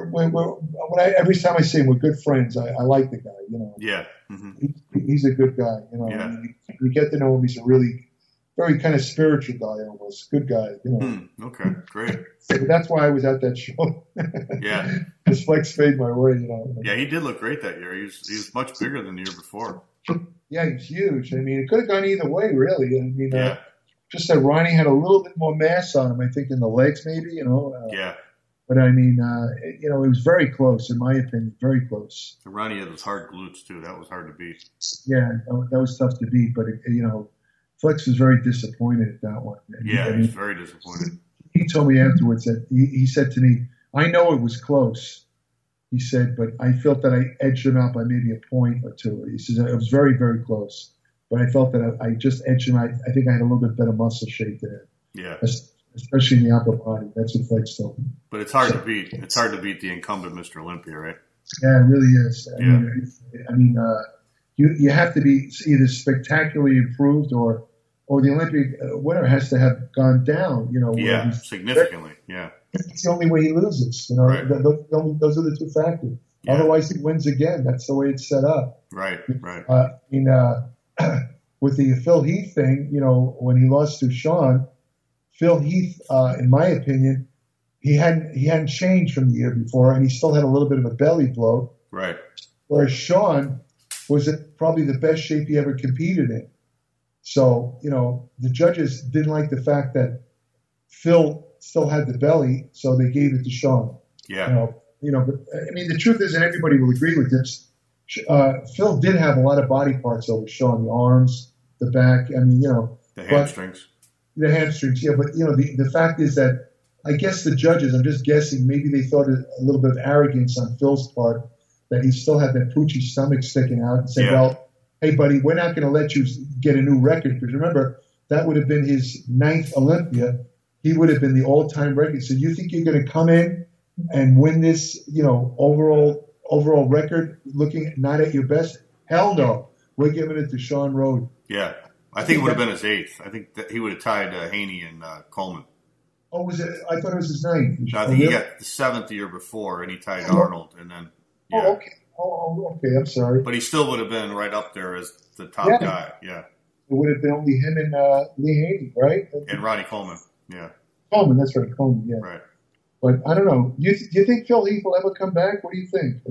every time I see him, we're good friends. I like the guy, you know. Yeah. Mm-hmm. He's a good guy, you know. Yeah. I mean, you get to know him. He's a really, very kind of spiritual guy, almost good guy, you know. Okay, great. So that's why I was at that show. Yeah. Because Flex paid my way, you know. Yeah, he did look great that year. He was much bigger than the year before. Yeah, he's huge. I mean, it could have gone either way, really. I mean, just that Ronnie had a little bit more mass on him, I think, in the legs, maybe, you know. But I mean, you know, it was very close, in my opinion, very close. And Ronnie had those hard glutes too. That was hard to beat. Yeah, that was tough to beat. But you know, Flex was very disappointed at that one. He was very disappointed. He told me afterwards that he said to me, "I know it was close." He said, "But I felt that I edged him out by maybe a point or two." He says it was very, very close. But I felt that I just edged him. I think I had a little bit better muscle shape there. Yeah. Especially in the upper body. That's what Flex told me. But it's hard to beat. It's hard to beat the incumbent Mr. Olympia, right? Yeah, it really is. I mean, you have to be either spectacularly improved or the Olympic winner has to have gone down. You know. Yeah, significantly. Yeah. It's the only way he loses. You know, right. Those are the two factors. Yeah. Otherwise, he wins again. That's the way it's set up. Right. With the Phil Heath thing, you know, when he lost to Sean, Phil Heath, in my opinion, he hadn't changed from the year before, and he still had a little bit of a belly bloat. Right. Whereas Sean was in probably the best shape he ever competed in. So, you know, the judges didn't like the fact that Phil still had the belly, so they gave it to Sean. Yeah. You know, but I mean, the truth is, and everybody will agree with this, Phil did have a lot of body parts over Sean, the arms, the back. I mean, you know. The hamstrings. The hamstrings, yeah. But, you know, the fact is that I guess the judges, I'm just guessing, maybe they thought a little bit of arrogance on Phil's part that he still had that Poochie stomach sticking out and said, well, hey, buddy, we're not going to let you get a new record. Because remember, that would have been his 9th Olympia. He would have been the all-time record. So you think you're going to come in and win this, overall record looking not at your best? Hell no. We're giving it to Sean Roden. Yeah. I think it would have been his 8th. I think that he would have tied Haney and Coleman. Oh, was it? I thought it was his 9th. No, I think he got the 7th the year before, and he tied Arnold, and then Oh, okay. Okay. I'm sorry. But he still would have been right up there as the top guy. Yeah. It would have been only him and Lee Haney, right? And Ronnie Coleman. Yeah. Coleman. That's right. Coleman. Yeah. Right. But I don't know. Do you think Phil Heath will ever come back? What do you think?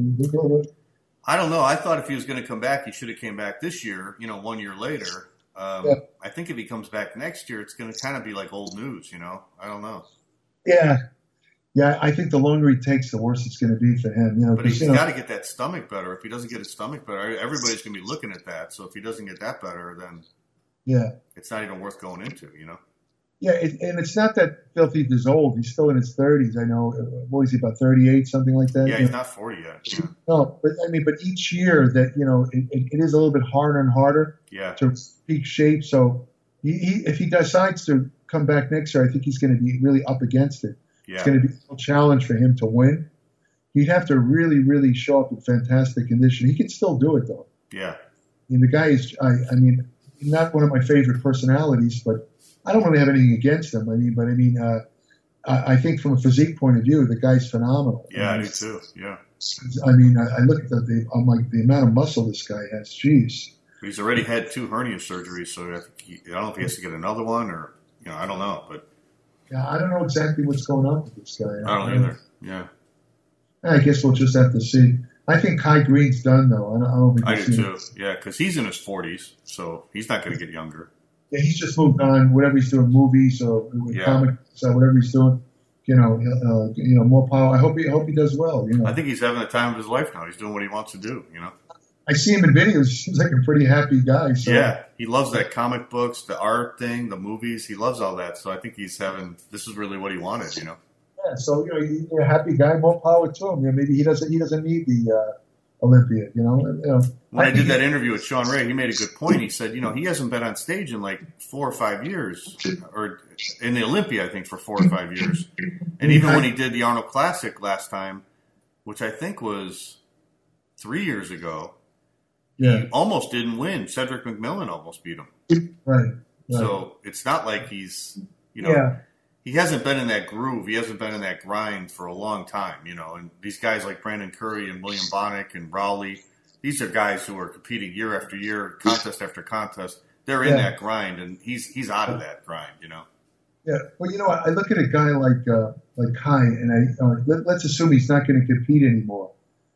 I don't know. I thought if he was going to come back, he should have came back this year. 1 year later. I think if he comes back next year, it's going to kind of be like old news. I don't know. Yeah. Yeah, I think the longer he takes, the worse it's going to be for him. But he's got to get that stomach better. If he doesn't get his stomach better, everybody's going to be looking at that. So if he doesn't get that better, then it's not even worth going into. Yeah, and it's not that Phil Heath is old. He's still in his 30s. I know. What is he, about 38, something like that? Yeah, he's not 40 yet. Yeah. No, but each year that it is a little bit harder and harder to peak shape. So if he decides to come back next year, I think he's going to be really up against it. Yeah. It's going to be a challenge for him to win. He'd have to really, really show up in fantastic condition. He can still do it, though. Yeah. The guy is, not one of my favorite personalities, but I don't really have anything against him. I think from a physique point of view, the guy's phenomenal. Yeah, I do too. Yeah. I look at the amount of muscle this guy has. Jeez. He's already had 2 hernia surgeries, so I don't know if he has to get another one or, I don't know, but. Yeah, I don't know exactly what's going on with this guy. I don't either. Yeah. I guess we'll just have to see. I think Kai Green's done, though. I do, too. Yeah, because he's in his 40s, so he's not going to get younger. Yeah, he's just moved on. Whatever he's doing, movies or comics, whatever he's doing, more power. I hope he does well. I think he's having the time of his life now. He's doing what he wants to do. I see him in videos. He seems like a pretty happy guy. So. Yeah, he loves that comic books, the art thing, the movies. He loves all that. So I think this is really what he wanted. Yeah, so he's a happy guy. More power to him. Maybe he doesn't need the Olympia. When I did that interview with Sean Ray, he made a good point. He said, he hasn't been on stage in like 4 or 5 years, or in the Olympia, I think, for 4 or 5 years. And even when he did the Arnold Classic last time, which I think was 3 years ago. He almost didn't win. Cedric McMillan almost beat him. Right. So it's not like he's, he hasn't been in that groove. He hasn't been in that grind for a long time, And these guys like Brandon Curry and William Bonnick and Rowley, these are guys who are competing year after year, contest after contest. They're in that grind, and he's out of that grind, Yeah. Well, I look at a guy like Kai, and let's assume he's not going to compete anymore.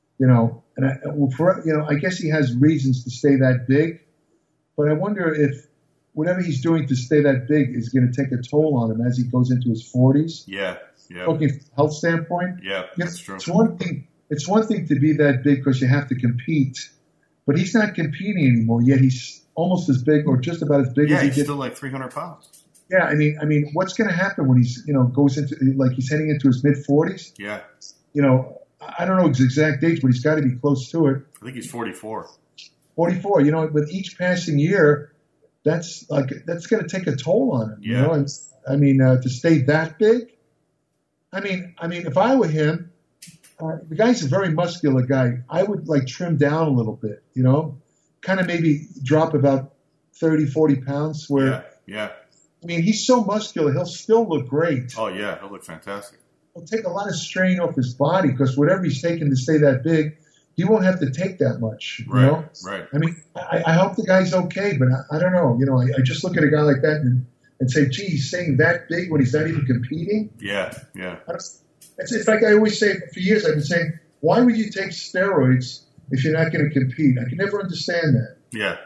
I guess he has reasons to stay that big, but I wonder if whatever he's doing to stay that big is going to take a toll on him as he goes into his 40s. Yeah. Looking from a health standpoint. Yeah, that's true. It's one thing to be that big because you have to compete, but he's not competing anymore. Yet he's almost as big or just about as big as he did. He's still like 300 pounds. Yeah, I mean, what's going to happen when he's goes into he's heading into his mid 40s? Yeah. I don't know his exact age, but he's got to be close to it. I think he's 44. 44. With each passing year, that's going to take a toll on him. Yeah. To stay that big. I mean, if I were him, the guy's a very muscular guy. I would trim down a little bit. Kind of maybe drop about 30, 40 pounds. Yeah. He's so muscular, he'll still look great. Oh yeah, he'll look fantastic. He'll take a lot of strain off his body because whatever he's taking to stay that big, he won't have to take that much. Right. I hope the guy's okay, but I don't know. I just look at a guy like that and say, gee, he's staying that big when he's not even competing. Yeah. It's like I always say for years, I've been saying, why would you take steroids if you're not going to compete? I can never understand that. Yeah.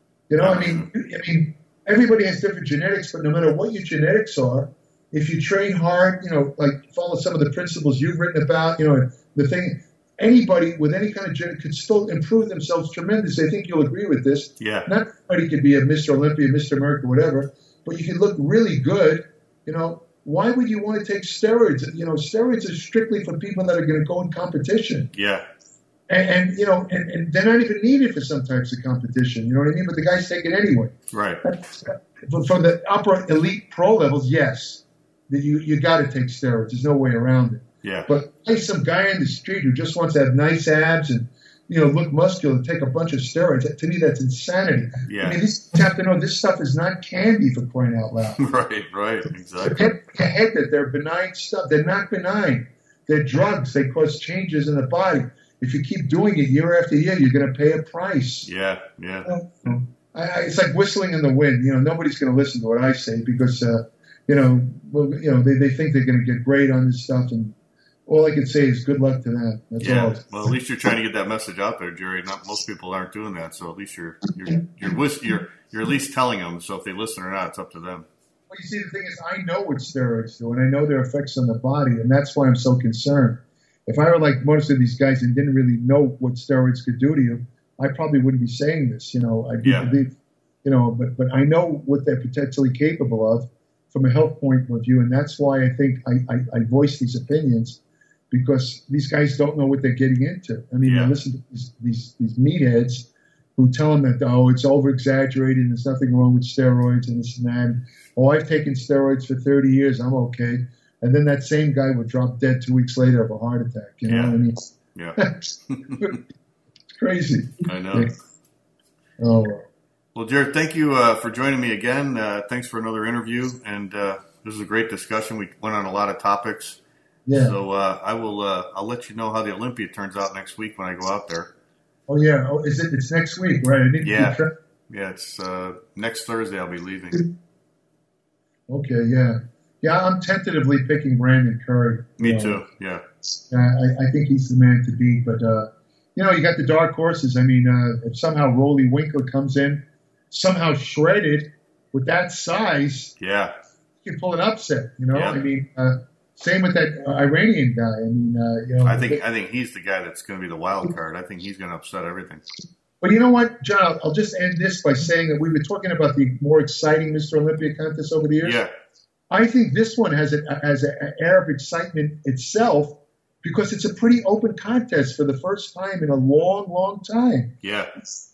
Everybody has different genetics, but no matter what your genetics are, if you train hard, follow some of the principles you've written about, the thing, anybody with any kind of genetic could still improve themselves tremendously. I think you'll agree with this. Yeah. Not everybody could be a Mr. Olympia, Mr. America, whatever, but you can look really good, why would you want to take steroids? You know, steroids are strictly for people that are going to go in competition. Yeah. And you know, and they're not even needed for some types of competition. You know what I mean? But the guys take it anyway. Right. From the upper elite pro levels, yes, you got to take steroids. There's no way around it. Yeah. But there's some guy in the street who just wants to have nice abs and, you know, look muscular, take a bunch of steroids. To me, that's insanity. Yeah. I mean, these guys have to know this stuff is not candy, for crying out loud. Right, exactly. Get ahead that they're benign stuff. They're not benign. They're drugs. They cause changes in the body. If you keep doing it year after year, you're going to pay a price. Yeah. It's like whistling in the wind. You know, nobody's going to listen to what I say because, they think they're going to get great on this stuff, and all I can say is good luck to them. That's all. Well, at least you're trying to get that message out there, Jerry. Not most people aren't doing that, so at least you're at least telling them. So if they listen or not, it's up to them. Well, you see, the thing is, I know what steroids do, and I know their effects on the body, and that's why I'm so concerned. If I were like most of these guys and didn't really know what steroids could do to you, I probably wouldn't be saying this. You know, but I know what they're potentially capable of from a health point of view, and that's why I think I voice these opinions, because these guys don't know what they're getting into. I mean, I listen to these meatheads who tell them that, it's over-exaggerated and there's nothing wrong with steroids and this and that. And, I've taken steroids for 30 years, I'm okay. And then that same guy would drop dead 2 weeks later of a heart attack. You know what I mean? Yeah. It's crazy. I know. Oh. Well, Jared, thank you for joining me again. Thanks for another interview. And this was a great discussion. We went on a lot of topics. Yeah. So I'll let you know how the Olympia turns out next week when I go out there. Oh, yeah. Oh, it's next week, right? Yeah, it's next Thursday I'll be leaving. Okay, yeah. Yeah, I'm tentatively picking Brandon Curry. Me too, yeah. I think he's the man to beat. But, you got the dark horses. I mean, if somehow Rolly Winkler comes in, somehow shredded with that size, you can pull an upset, you know? Yeah. I mean, same with that Iranian guy. I mean, I think he's the guy that's going to be the wild card. I think he's going to upset everything. But you know what, John? I'll just end this by saying that we were talking about the more exciting Mr. Olympia contest over the years. Yeah. I think this one has an air of excitement itself because it's a pretty open contest for the first time in a long, long time. Yeah.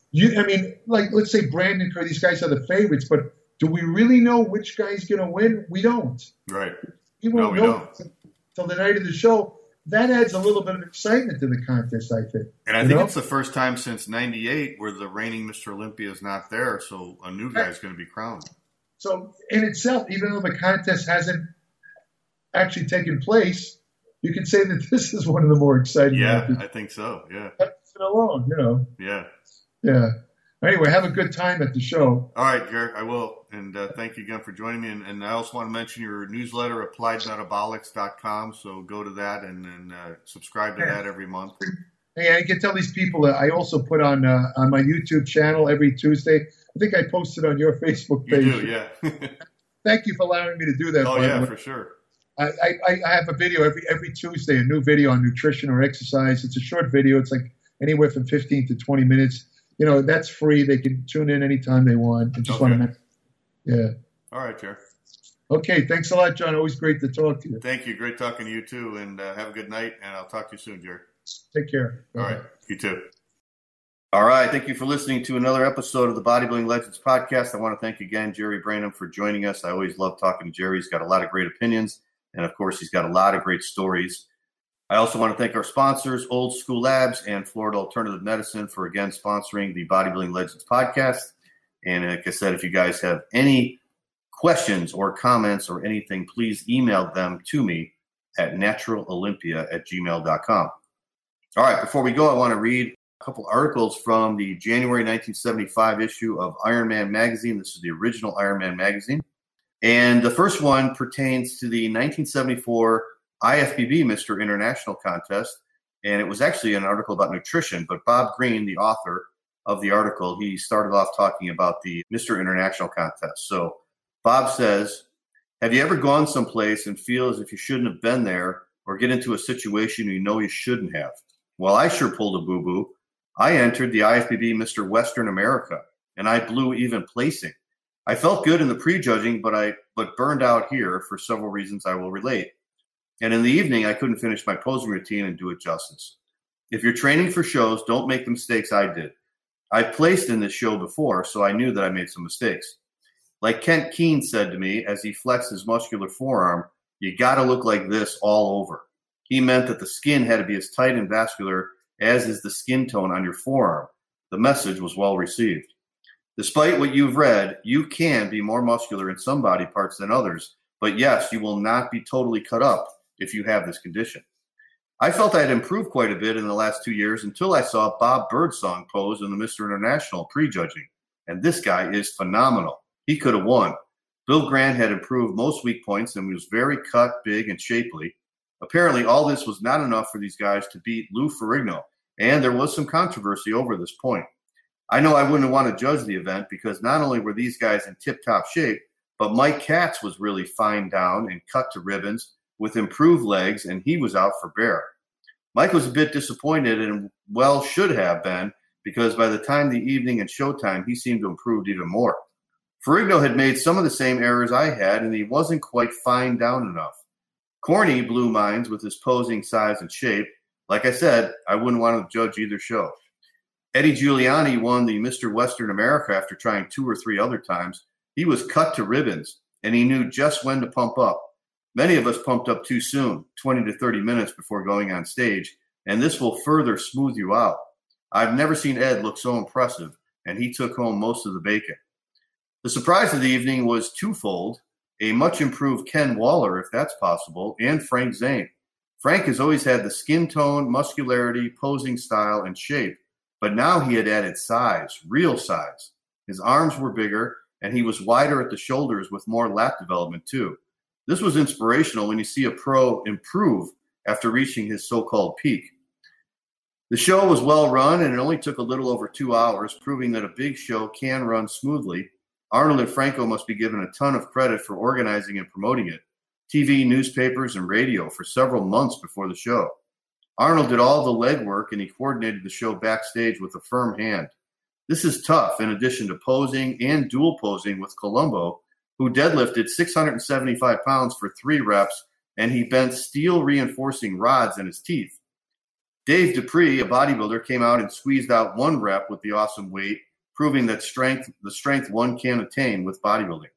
Let's say Brandon Curry, these guys are the favorites, but do we really know which guy's going to win? We don't. Right. We won't know until the night of the show. That adds a little bit of excitement to the contest, I think. And I think it's the first time since '98 where the reigning Mr. Olympia is not there, so a new guy is going to be crowned. So in itself, even though the contest hasn't actually taken place, you can say that this is one of the more exciting. Yeah, I think so. Yeah. That's it alone, Yeah. Yeah. Anyway, have a good time at the show. All right, Jared, I will. And thank you again for joining me. And I also want to mention your newsletter, appliedmetabolics.com. So go to that and subscribe to that every month. Hey, I can tell these people that I also put on my YouTube channel every Tuesday. I think I posted on your Facebook page. You do, yeah. Thank you for allowing me to do that. Oh, yeah, for sure. I have a video every Tuesday, a new video on nutrition or exercise. It's a short video. It's like anywhere from 15 to 20 minutes. That's free. They can tune in anytime they want. I just want to yeah. All right, Jared. Okay, thanks a lot, John. Always great to talk to you. Thank you. Great talking to you, too. And have a good night, and I'll talk to you soon, Jared. Take care. All right. You too. All right. Thank you for listening to another episode of the Bodybuilding Legends podcast. I want to thank again Jerry Branham for joining us. I always love talking to Jerry. He's got a lot of great opinions, and, of course, he's got a lot of great stories. I also want to thank our sponsors, Old School Labs and Florida Alternative Medicine, for, again, sponsoring the Bodybuilding Legends podcast. And like I said, if you guys have any questions or comments or anything, please email them to me at naturalolympia@gmail.com. All right, before we go, I want to read a couple articles from the January 1975 issue of Iron Man Magazine. This is the original Iron Man Magazine. And the first one pertains to the 1974 IFBB Mr. International contest. And it was actually an article about nutrition, but Bob Green, the author of the article, he started off talking about the Mr. International contest. So Bob says, have you ever gone someplace and feel as if you shouldn't have been there or get into a situation you know you shouldn't have? Well, I sure pulled a boo-boo. I entered the IFBB Mr. Western America, and I blew even placing. I felt good in the prejudging, but burned out here for several reasons I will relate. And in the evening, I couldn't finish my posing routine and do it justice. If you're training for shows, don't make the mistakes I did. I've placed in this show before, so I knew that I made some mistakes. Like Kent Keene said to me as he flexed his muscular forearm, you got to look like this all over. He meant that the skin had to be as tight and vascular as is the skin tone on your forearm. The message was well received. Despite what you've read, you can be more muscular in some body parts than others, but yes, you will not be totally cut up if you have this condition. I felt I had improved quite a bit in the last 2 years until I saw Bob Birdsong pose in the Mr. International prejudging, and this guy is phenomenal. He could have won. Bill Grant had improved most weak points and was very cut, big, and shapely. Apparently, all this was not enough for these guys to beat Lou Ferrigno, and there was some controversy over this point. I know I wouldn't want to judge the event because not only were these guys in tip-top shape, but Mike Katz was really fine down and cut to ribbons with improved legs, and he was out for bear. Mike was a bit disappointed and, well, should have been, because by the time the evening and showtime, he seemed to improve even more. Ferrigno had made some of the same errors I had, and he wasn't quite fine down enough. Corny blew minds with his posing, size, and shape. Like I said, I wouldn't want to judge either show. Eddie Giuliani won the Mr. Western America after trying 2 or 3 other times. He was cut to ribbons, and he knew just when to pump up. Many of us pumped up too soon, 20 to 30 minutes before going on stage, and this will further smooth you out. I've never seen Ed look so impressive, and he took home most of the bacon. The surprise of the evening was twofold: a much improved Ken Waller, if that's possible, and Frank Zane. Frank has always had the skin tone, muscularity, posing style, and shape, but now he had added size, real size. His arms were bigger, and he was wider at the shoulders with more lat development too. This was inspirational when you see a pro improve after reaching his so-called peak. The show was well run, and it only took a little over 2 hours, proving that a big show can run smoothly. Arnold and Franco must be given a ton of credit for organizing and promoting it. TV, newspapers, and radio for several months before the show. Arnold did all the legwork, and he coordinated the show backstage with a firm hand. This is tough, in addition to posing and dual posing with Colombo, who deadlifted 675 pounds for 3 reps, and he bent steel reinforcing rods in his teeth. Dave Dupree, a bodybuilder, came out and squeezed out 1 rep with the awesome weight, proving that the strength one can attain with bodybuilding.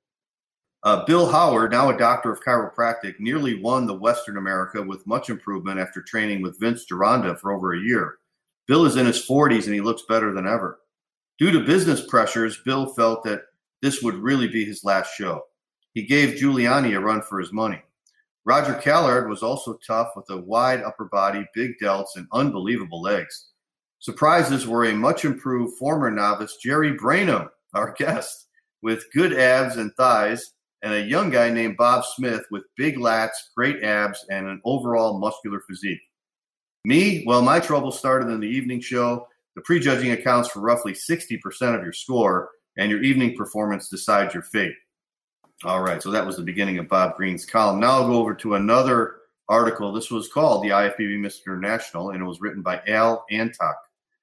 Bill Howard, now a doctor of chiropractic, nearly won the Western America with much improvement after training with Vince Gironda for over a year. Bill is in his 40s and he looks better than ever. Due to business pressures, Bill felt that this would really be his last show. He gave Giuliani a run for his money. Roger Callard was also tough with a wide upper body, big delts, and unbelievable legs. Surprises were a much improved former novice Jerry Brainham, our guest, with good abs and thighs, and a young guy named Bob Smith with big lats, great abs, and an overall muscular physique. Me, well, my trouble started in the evening show. The prejudging accounts for roughly 60% of your score, and your evening performance decides your fate. All right, so that was the beginning of Bob Green's column. Now I'll go over to another article. This was called the IFBB Mr. International, and it was written by Al Antok.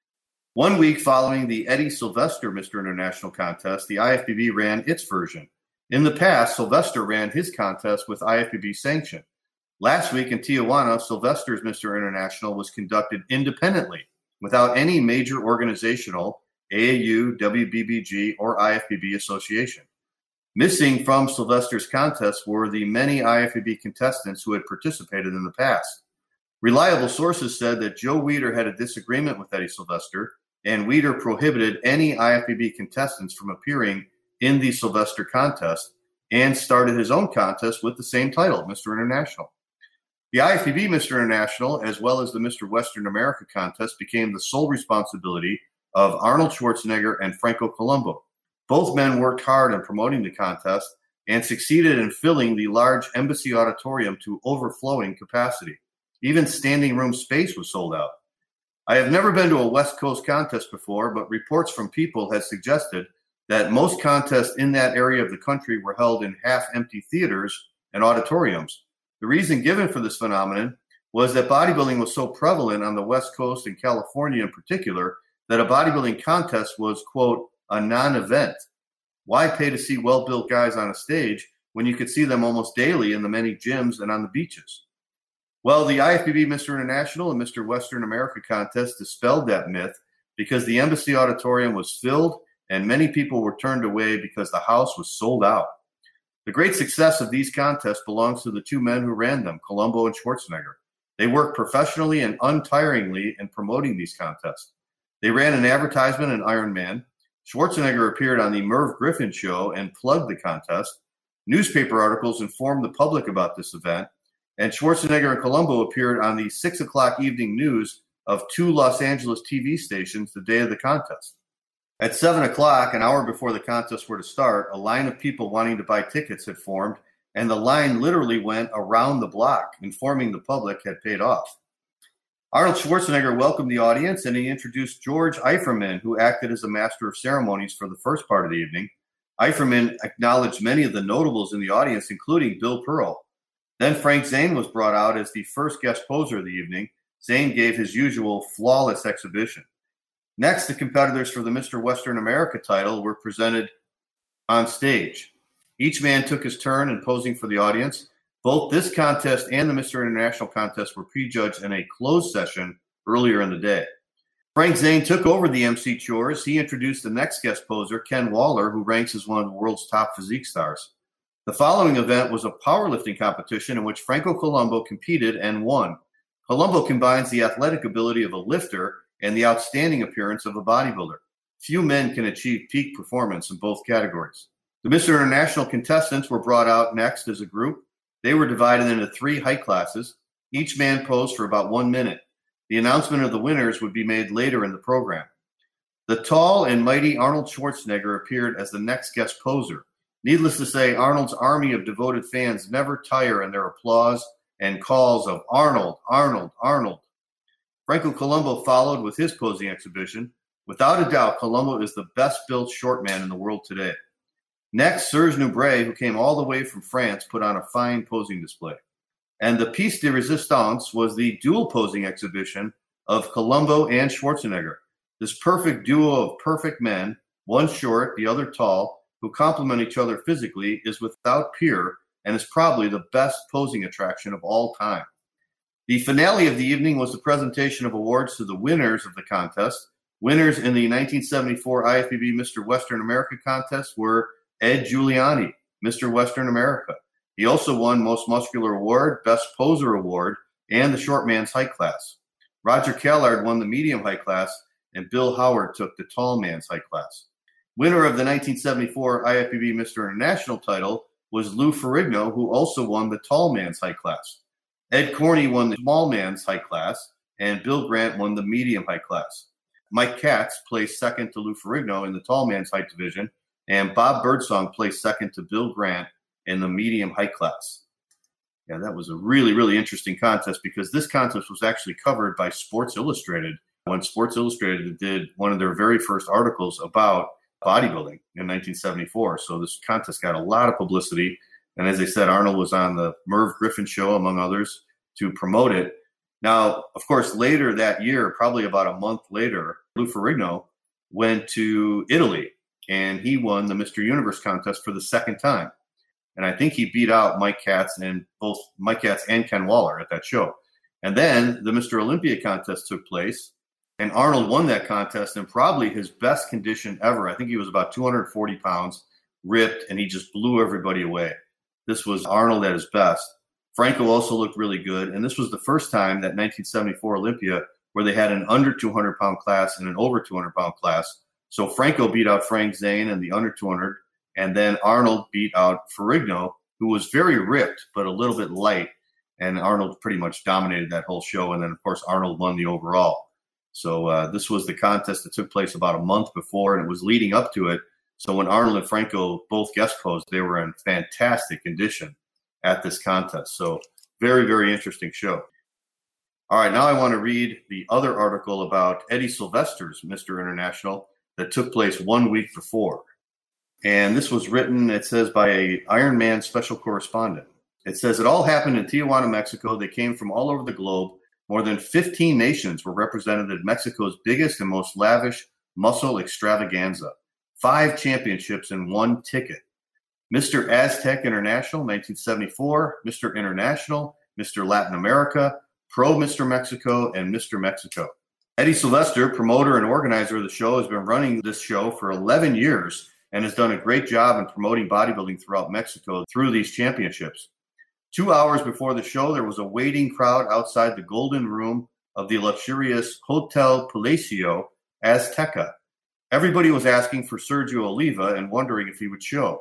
1 week following the Eddie Sylvester Mr. International contest, the IFBB ran its version. In the past, Sylvester ran his contest with IFBB sanction. Last week in Tijuana, Sylvester's Mr. International was conducted independently, without any major organizational, AAU, WBBG, or IFBB association. Missing from Sylvester's contest were the many IFBB contestants who had participated in the past. Reliable sources said that Joe Weider had a disagreement with Eddie Sylvester, and Weider prohibited any IFBB contestants from appearing in the Sylvester contest and started his own contest with the same title, Mr. International. The IFBB Mr. International, as well as the Mr. Western America contest, became the sole responsibility of Arnold Schwarzenegger and Franco Colombo. Both men worked hard in promoting the contest and succeeded in filling the large Embassy Auditorium to overflowing capacity. Even standing room space was sold out. I have never been to a West Coast contest before, but reports from people have suggested that most contests in that area of the country were held in half-empty theaters and auditoriums. The reason given for this phenomenon was that bodybuilding was so prevalent on the West Coast and California in particular that a bodybuilding contest was, quote, a non-event. Why pay to see well-built guys on a stage when you could see them almost daily in the many gyms and on the beaches? Well, the IFBB Mr. International and Mr. Western America contest dispelled that myth because the Embassy Auditorium was filled and many people were turned away because the house was sold out. The great success of these contests belongs to the two men who ran them, Colombo and Schwarzenegger. They worked professionally and untiringly in promoting these contests. They ran an advertisement in Iron Man. Schwarzenegger appeared on the Merv Griffin show and plugged the contest. Newspaper articles informed the public about this event. And Schwarzenegger and Colombo appeared on the 6 o'clock evening news of 2 Los Angeles TV stations the day of the contest. At 7 o'clock, an hour before the contests were to start, a line of people wanting to buy tickets had formed, and the line literally went around the block, informing the public had paid off. Arnold Schwarzenegger welcomed the audience, and he introduced George Eiferman, who acted as a master of ceremonies for the first part of the evening. Eiferman acknowledged many of the notables in the audience, including Bill Pearl. Then Frank Zane was brought out as the first guest poser of the evening. Zane gave his usual flawless exhibition. Next, the competitors for the Mr. Western America title were presented on stage. Each man took his turn in posing for the audience. Both this contest and the Mr. International contest were prejudged in a closed session earlier in the day. Frank Zane took over the MC chores. He introduced the next guest poser, Ken Waller, who ranks as one of the world's top physique stars. The following event was a powerlifting competition in which Franco Colombo competed and won. Colombo combines the athletic ability of a lifter and the outstanding appearance of a bodybuilder. Few men can achieve peak performance in both categories. The Mr. International contestants were brought out next as a group. They were divided into 3 height classes. Each man posed for about 1 minute. The announcement of the winners would be made later in the program. The tall and mighty Arnold Schwarzenegger appeared as the next guest poser. Needless to say, Arnold's army of devoted fans never tire in their applause and calls of Arnold, Arnold, Arnold. Franco Colombo followed with his posing exhibition. Without a doubt, Colombo is the best-built short man in the world today. Next, Serge Nubret, who came all the way from France, put on a fine posing display. And the piece de resistance was the dual posing exhibition of Colombo and Schwarzenegger. This perfect duo of perfect men, one short, the other tall, who complement each other physically, is without peer and is probably the best posing attraction of all time. The finale of the evening was the presentation of awards to the winners of the contest. Winners in the 1974 IFBB Mr. Western America contest were Ed Giuliani, Mr. Western America. He also won Most Muscular Award, Best Poser Award, and the Short Man's Height class. Roger Callard won the Medium Height class, and Bill Howard took the Tall Man's Height class. Winner of the 1974 IFBB Mr. International title was Lou Ferrigno, who also won the Tall Man's Height class. Ed Corney won the Small Man's Height class, and Bill Grant won the Medium Height class. Mike Katz placed second to Lou Ferrigno in the Tall Man's Height division, and Bob Birdsong placed second to Bill Grant in the Medium Height class. Yeah, that was a really, really interesting contest because this contest was actually covered by Sports Illustrated when Sports Illustrated did one of their very first articles about bodybuilding in 1974. So this contest got a lot of publicity. And as I said, Arnold was on the Merv Griffin show, among others, to promote it. Now, of course, later that year, probably about a month later, Lou Ferrigno went to Italy and he won the Mr. Universe contest for the second time. And I think he beat out Mike Katz and both Mike Katz and Ken Waller at that show. And then the Mr. Olympia contest took place, and Arnold won that contest in probably his best condition ever. I think he was about 240 pounds, ripped, and he just blew everybody away. This was Arnold at his best. Franco also looked really good, and this was the first time, that 1974 Olympia, where they had an under 200-pound class and an over 200-pound class. So Franco beat out Frank Zane in the under 200, and then Arnold beat out Ferrigno, who was very ripped but a little bit light, and Arnold pretty much dominated that whole show. And then, of course, Arnold won the overall. So this was the contest that took place about a month before, and it was leading up to it. So when Arnold and Franco both guest posed, they were in fantastic condition at this contest. So very, very interesting show. All right, now I want to read the other article about Eddie Sylvester's Mr. International that took place 1 week before. And this was written, it says, by a Iron Man special correspondent. It says, it all happened in Tijuana, Mexico. They came from all over the globe. More than 15 nations were represented at Mexico's biggest and most lavish muscle extravaganza. 5 championships in 1 ticket. Mr. Aztec International, 1974, Mr. International, Mr. Latin America, Pro Mr. Mexico, and Mr. Mexico. Eddie Sylvester, promoter and organizer of the show, has been running this show for 11 years and has done a great job in promoting bodybuilding throughout Mexico through these championships. 2 hours before the show, there was a waiting crowd outside the golden room of the luxurious Hotel Palacio Azteca. Everybody was asking for Sergio Oliva and wondering if he would show.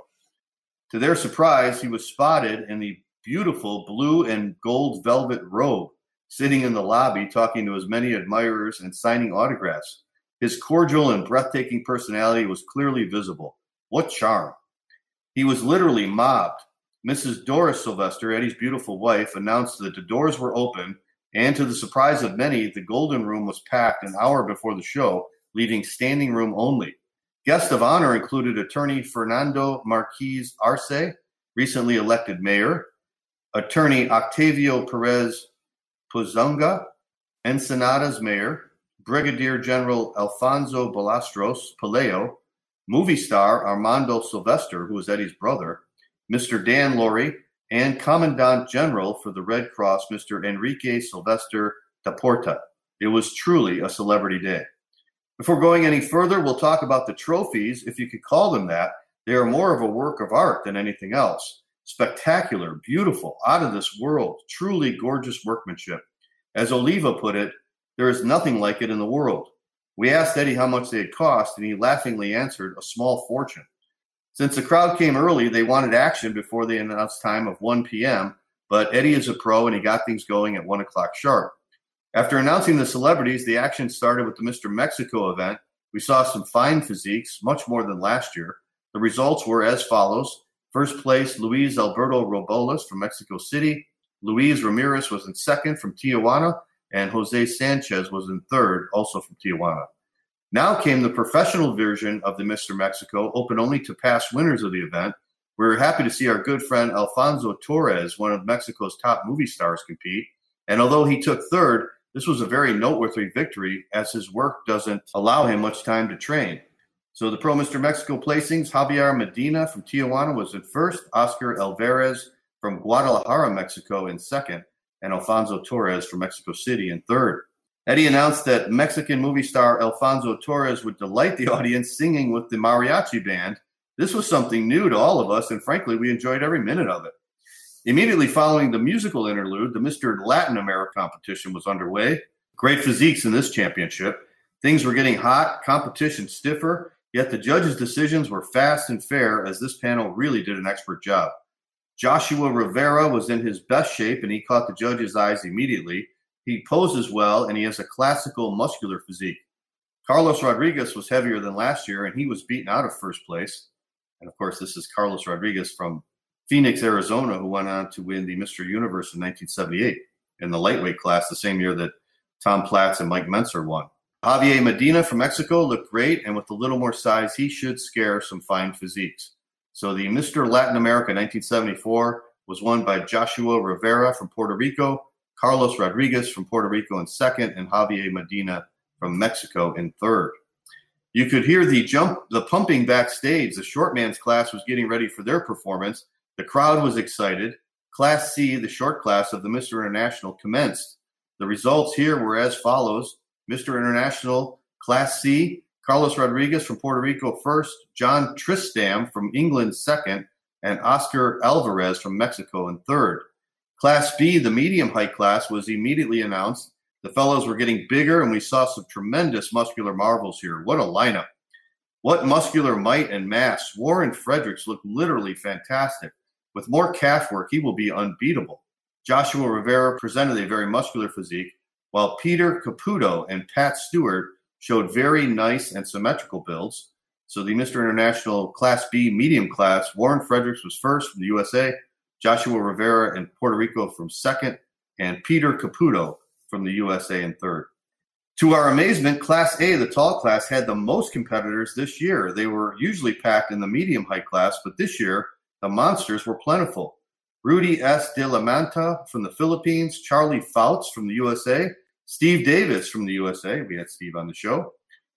To their surprise, he was spotted in the beautiful blue and gold velvet robe, sitting in the lobby talking to his many admirers and signing autographs. His cordial and breathtaking personality was clearly visible. What charm! He was literally mobbed. Mrs. Doris Sylvester, Eddie's beautiful wife, announced that the doors were open, and to the surprise of many, the Golden Room was packed an hour before the show, leaving standing room only. Guests of honor included attorney Fernando Marquez Arce, recently elected mayor, attorney Octavio Perez Pozunga, Ensenada's mayor, Brigadier General Alfonso Balastros Pelayo, movie star Armando Sylvester, who was Eddie's brother, Mr. Dan Laurie, and Commandant General for the Red Cross, Mr. Enrique Sylvester da Porta. It was truly a celebrity day. Before going any further, we'll talk about the trophies, if you could call them that. They are more of a work of art than anything else. Spectacular, beautiful, out of this world, truly gorgeous workmanship. As Oliva put it, there is nothing like it in the world. We asked Eddie how much they had cost, and he laughingly answered, a small fortune. Since the crowd came early, they wanted action before they announced time of 1 p.m., but Eddie is a pro, and he got things going at 1 o'clock sharp. After announcing the celebrities, the action started with the Mr. Mexico event. We saw some fine physiques, much more than last year. The results were as follows. First place, Luis Alberto Robles from Mexico City. Luis Ramirez was in second from Tijuana, and Jose Sanchez was in third, also from Tijuana. Now came the professional version of the Mr. Mexico, open only to past winners of the event. We were happy to see our good friend Alfonso Torres, one of Mexico's top movie stars, compete. And although he took third, this was a very noteworthy victory, as his work doesn't allow him much time to train. So the Pro Mr. Mexico placings, Javier Medina from Tijuana was in first, Oscar Alvarez from Guadalajara, Mexico in second, and Alfonso Torres from Mexico City in third. Eddie announced that Mexican movie star Alfonso Torres would delight the audience singing with the mariachi band. This was something new to all of us, and frankly, we enjoyed every minute of it. Immediately following the musical interlude, the Mr. Latin America competition was underway. Great physiques in this championship. Things were getting hot, competition stiffer, yet the judges' decisions were fast and fair, as this panel really did an expert job. Joshua Rivera was in his best shape, and he caught the judges' eyes immediately. He poses well, and he has a classical muscular physique. Carlos Rodriguez was heavier than last year, and he was beaten out of first place. And, of course, this is Carlos Rodriguez from Phoenix, Arizona, who went on to win the Mr. Universe in 1978 in the lightweight class, the same year that Tom Platz and Mike Mentzer won. Javier Medina from Mexico looked great, and with a little more size, he should scare some fine physiques. So the Mr. Latin America 1974 was won by Joshua Rivera from Puerto Rico, Carlos Rodriguez from Puerto Rico in second, and Javier Medina from Mexico in third. You could hear the pumping backstage. The short man's class was getting ready for their performance. The crowd was excited. Class C, the short class of the Mr. International, commenced. The results here were as follows. Mr. International, Class C, Carlos Rodriguez from Puerto Rico first, John Tristam from England second, and Oscar Alvarez from Mexico in third. Class B, the medium height class, was immediately announced. The fellows were getting bigger, and we saw some tremendous muscular marvels here. What a lineup. What muscular might and mass. Warren Fredericks looked literally fantastic. With more calf work, he will be unbeatable. Joshua Rivera presented a very muscular physique, while Peter Caputo and Pat Stewart showed very nice and symmetrical builds. So the Mr. International Class B medium class, Warren Fredericks was first from the USA, Joshua Rivera and Puerto Rico from second, and Peter Caputo from the USA in third. To our amazement, Class A, the tall class, had the most competitors this year. They were usually packed in the medium height class, but this year, the monsters were plentiful. Rudy S. De La Manta from the Philippines, Charlie Fouts from the USA, Steve Davis from the USA, we had Steve on the show,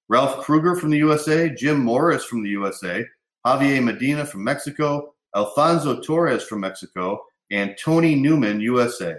Ralph Kruger from the USA, Jim Morris from the USA, Javier Medina from Mexico, Alfonso Torres from Mexico, and Tony Newman, USA.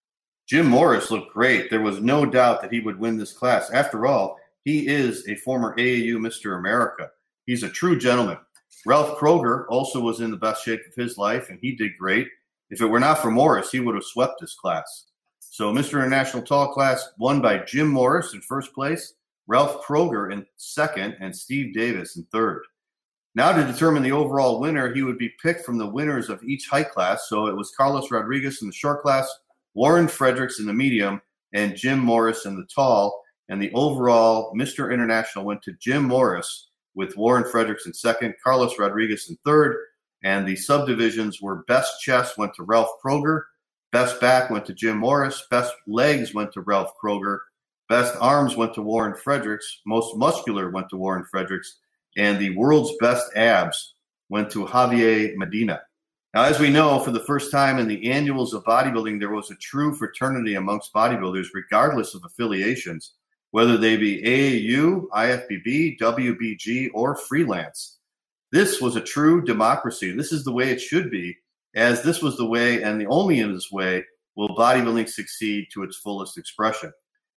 Jim Morris looked great. There was no doubt that he would win this class. After all, he is a former AAU Mr. America. He's a true gentleman. Ralph Kruger also was in the best shape of his life, and he did great. If it were not for Morris, he would have swept this class. So Mr. International Tall class won by Jim Morris in first place, Ralph Kruger in second, and Steve Davis in third. Now to determine the overall winner, he would be picked from the winners of each height class. So it was Carlos Rodriguez in the short class, Warren Fredericks in the medium, and Jim Morris in the tall. And the overall Mr. International went to Jim Morris with Warren Fredericks in second, Carlos Rodriguez in third. And the subdivisions were best chest went to Ralph Kruger, best back went to Jim Morris, best legs went to Ralph Kruger, best arms went to Warren Fredericks, most muscular went to Warren Fredericks, and the world's best abs went to Javier Medina. Now, as we know, for the first time in the annuals of bodybuilding, there was a true fraternity amongst bodybuilders, regardless of affiliations, whether they be AAU, IFBB, WBG, or freelance. This was a true democracy. This is the way it should be, as this was the way, and the only in this way, will bodybuilding succeed to its fullest expression.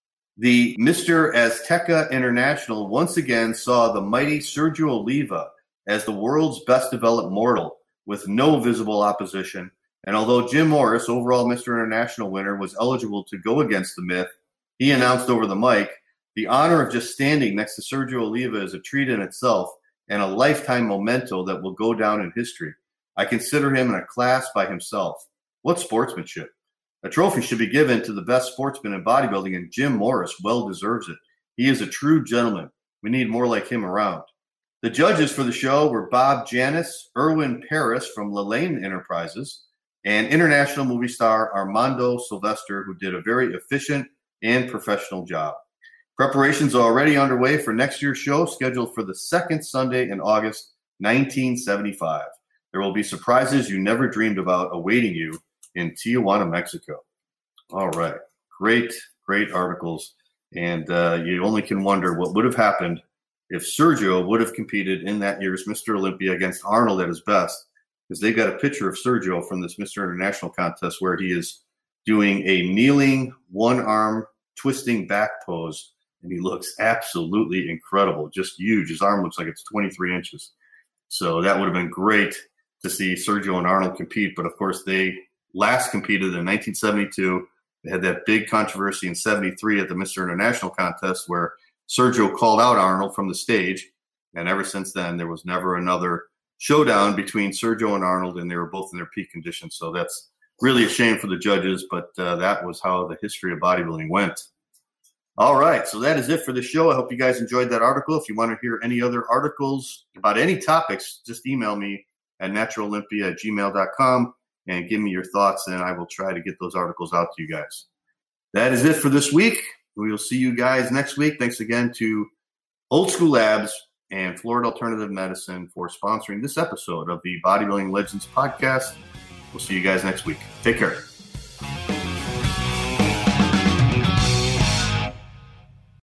The Mr. Azteca International once again saw the mighty Sergio Oliva as the world's best developed mortal with no visible opposition. And although Jim Morris, overall Mr. International winner, was eligible to go against the myth, he announced over the mic, "The honor of just standing next to Sergio Oliva is a treat in itself and a lifetime memento that will go down in history. I consider him in a class by himself." What sportsmanship! A trophy should be given to the best sportsman in bodybuilding, and Jim Morris well deserves it. He is a true gentleman. We need more like him around. The judges for the show were Bob Janis, Erwin Paris from Lelaine Enterprises, and international movie star Armando Sylvester, who did a very efficient and professional job. Preparations are already underway for next year's show, scheduled for the second Sunday in August 1975. There will be surprises you never dreamed about awaiting you in Tijuana, Mexico. All right. Great articles. And you only can wonder what would have happened if Sergio would have competed in that year's Mr. Olympia against Arnold at his best, because they got a picture of Sergio from this Mr. International contest where he is doing a kneeling, one-arm twisting back pose, and he looks absolutely incredible, just huge. His arm looks like it's 23 inches. So that would have been great to see Sergio and Arnold compete, but of course they last competed in 1972. They had that big controversy in 73 at the Mr. International contest where Sergio called out Arnold from the stage. And ever since then, there was never another showdown between Sergio and Arnold, and they were both in their peak condition. So that's really a shame for the judges, but that was how the history of bodybuilding went. All right, so that is it for the show. I hope you guys enjoyed that article. If you want to hear any other articles about any topics, just email me at naturalolympia@gmail.com. and give me your thoughts, and I will try to get those articles out to you guys. That is it for this week. We will see you guys next week. Thanks again to Old School Labs and Florida Alternative Medicine for sponsoring this episode of the Bodybuilding Legends podcast. We'll see you guys next week. Take care.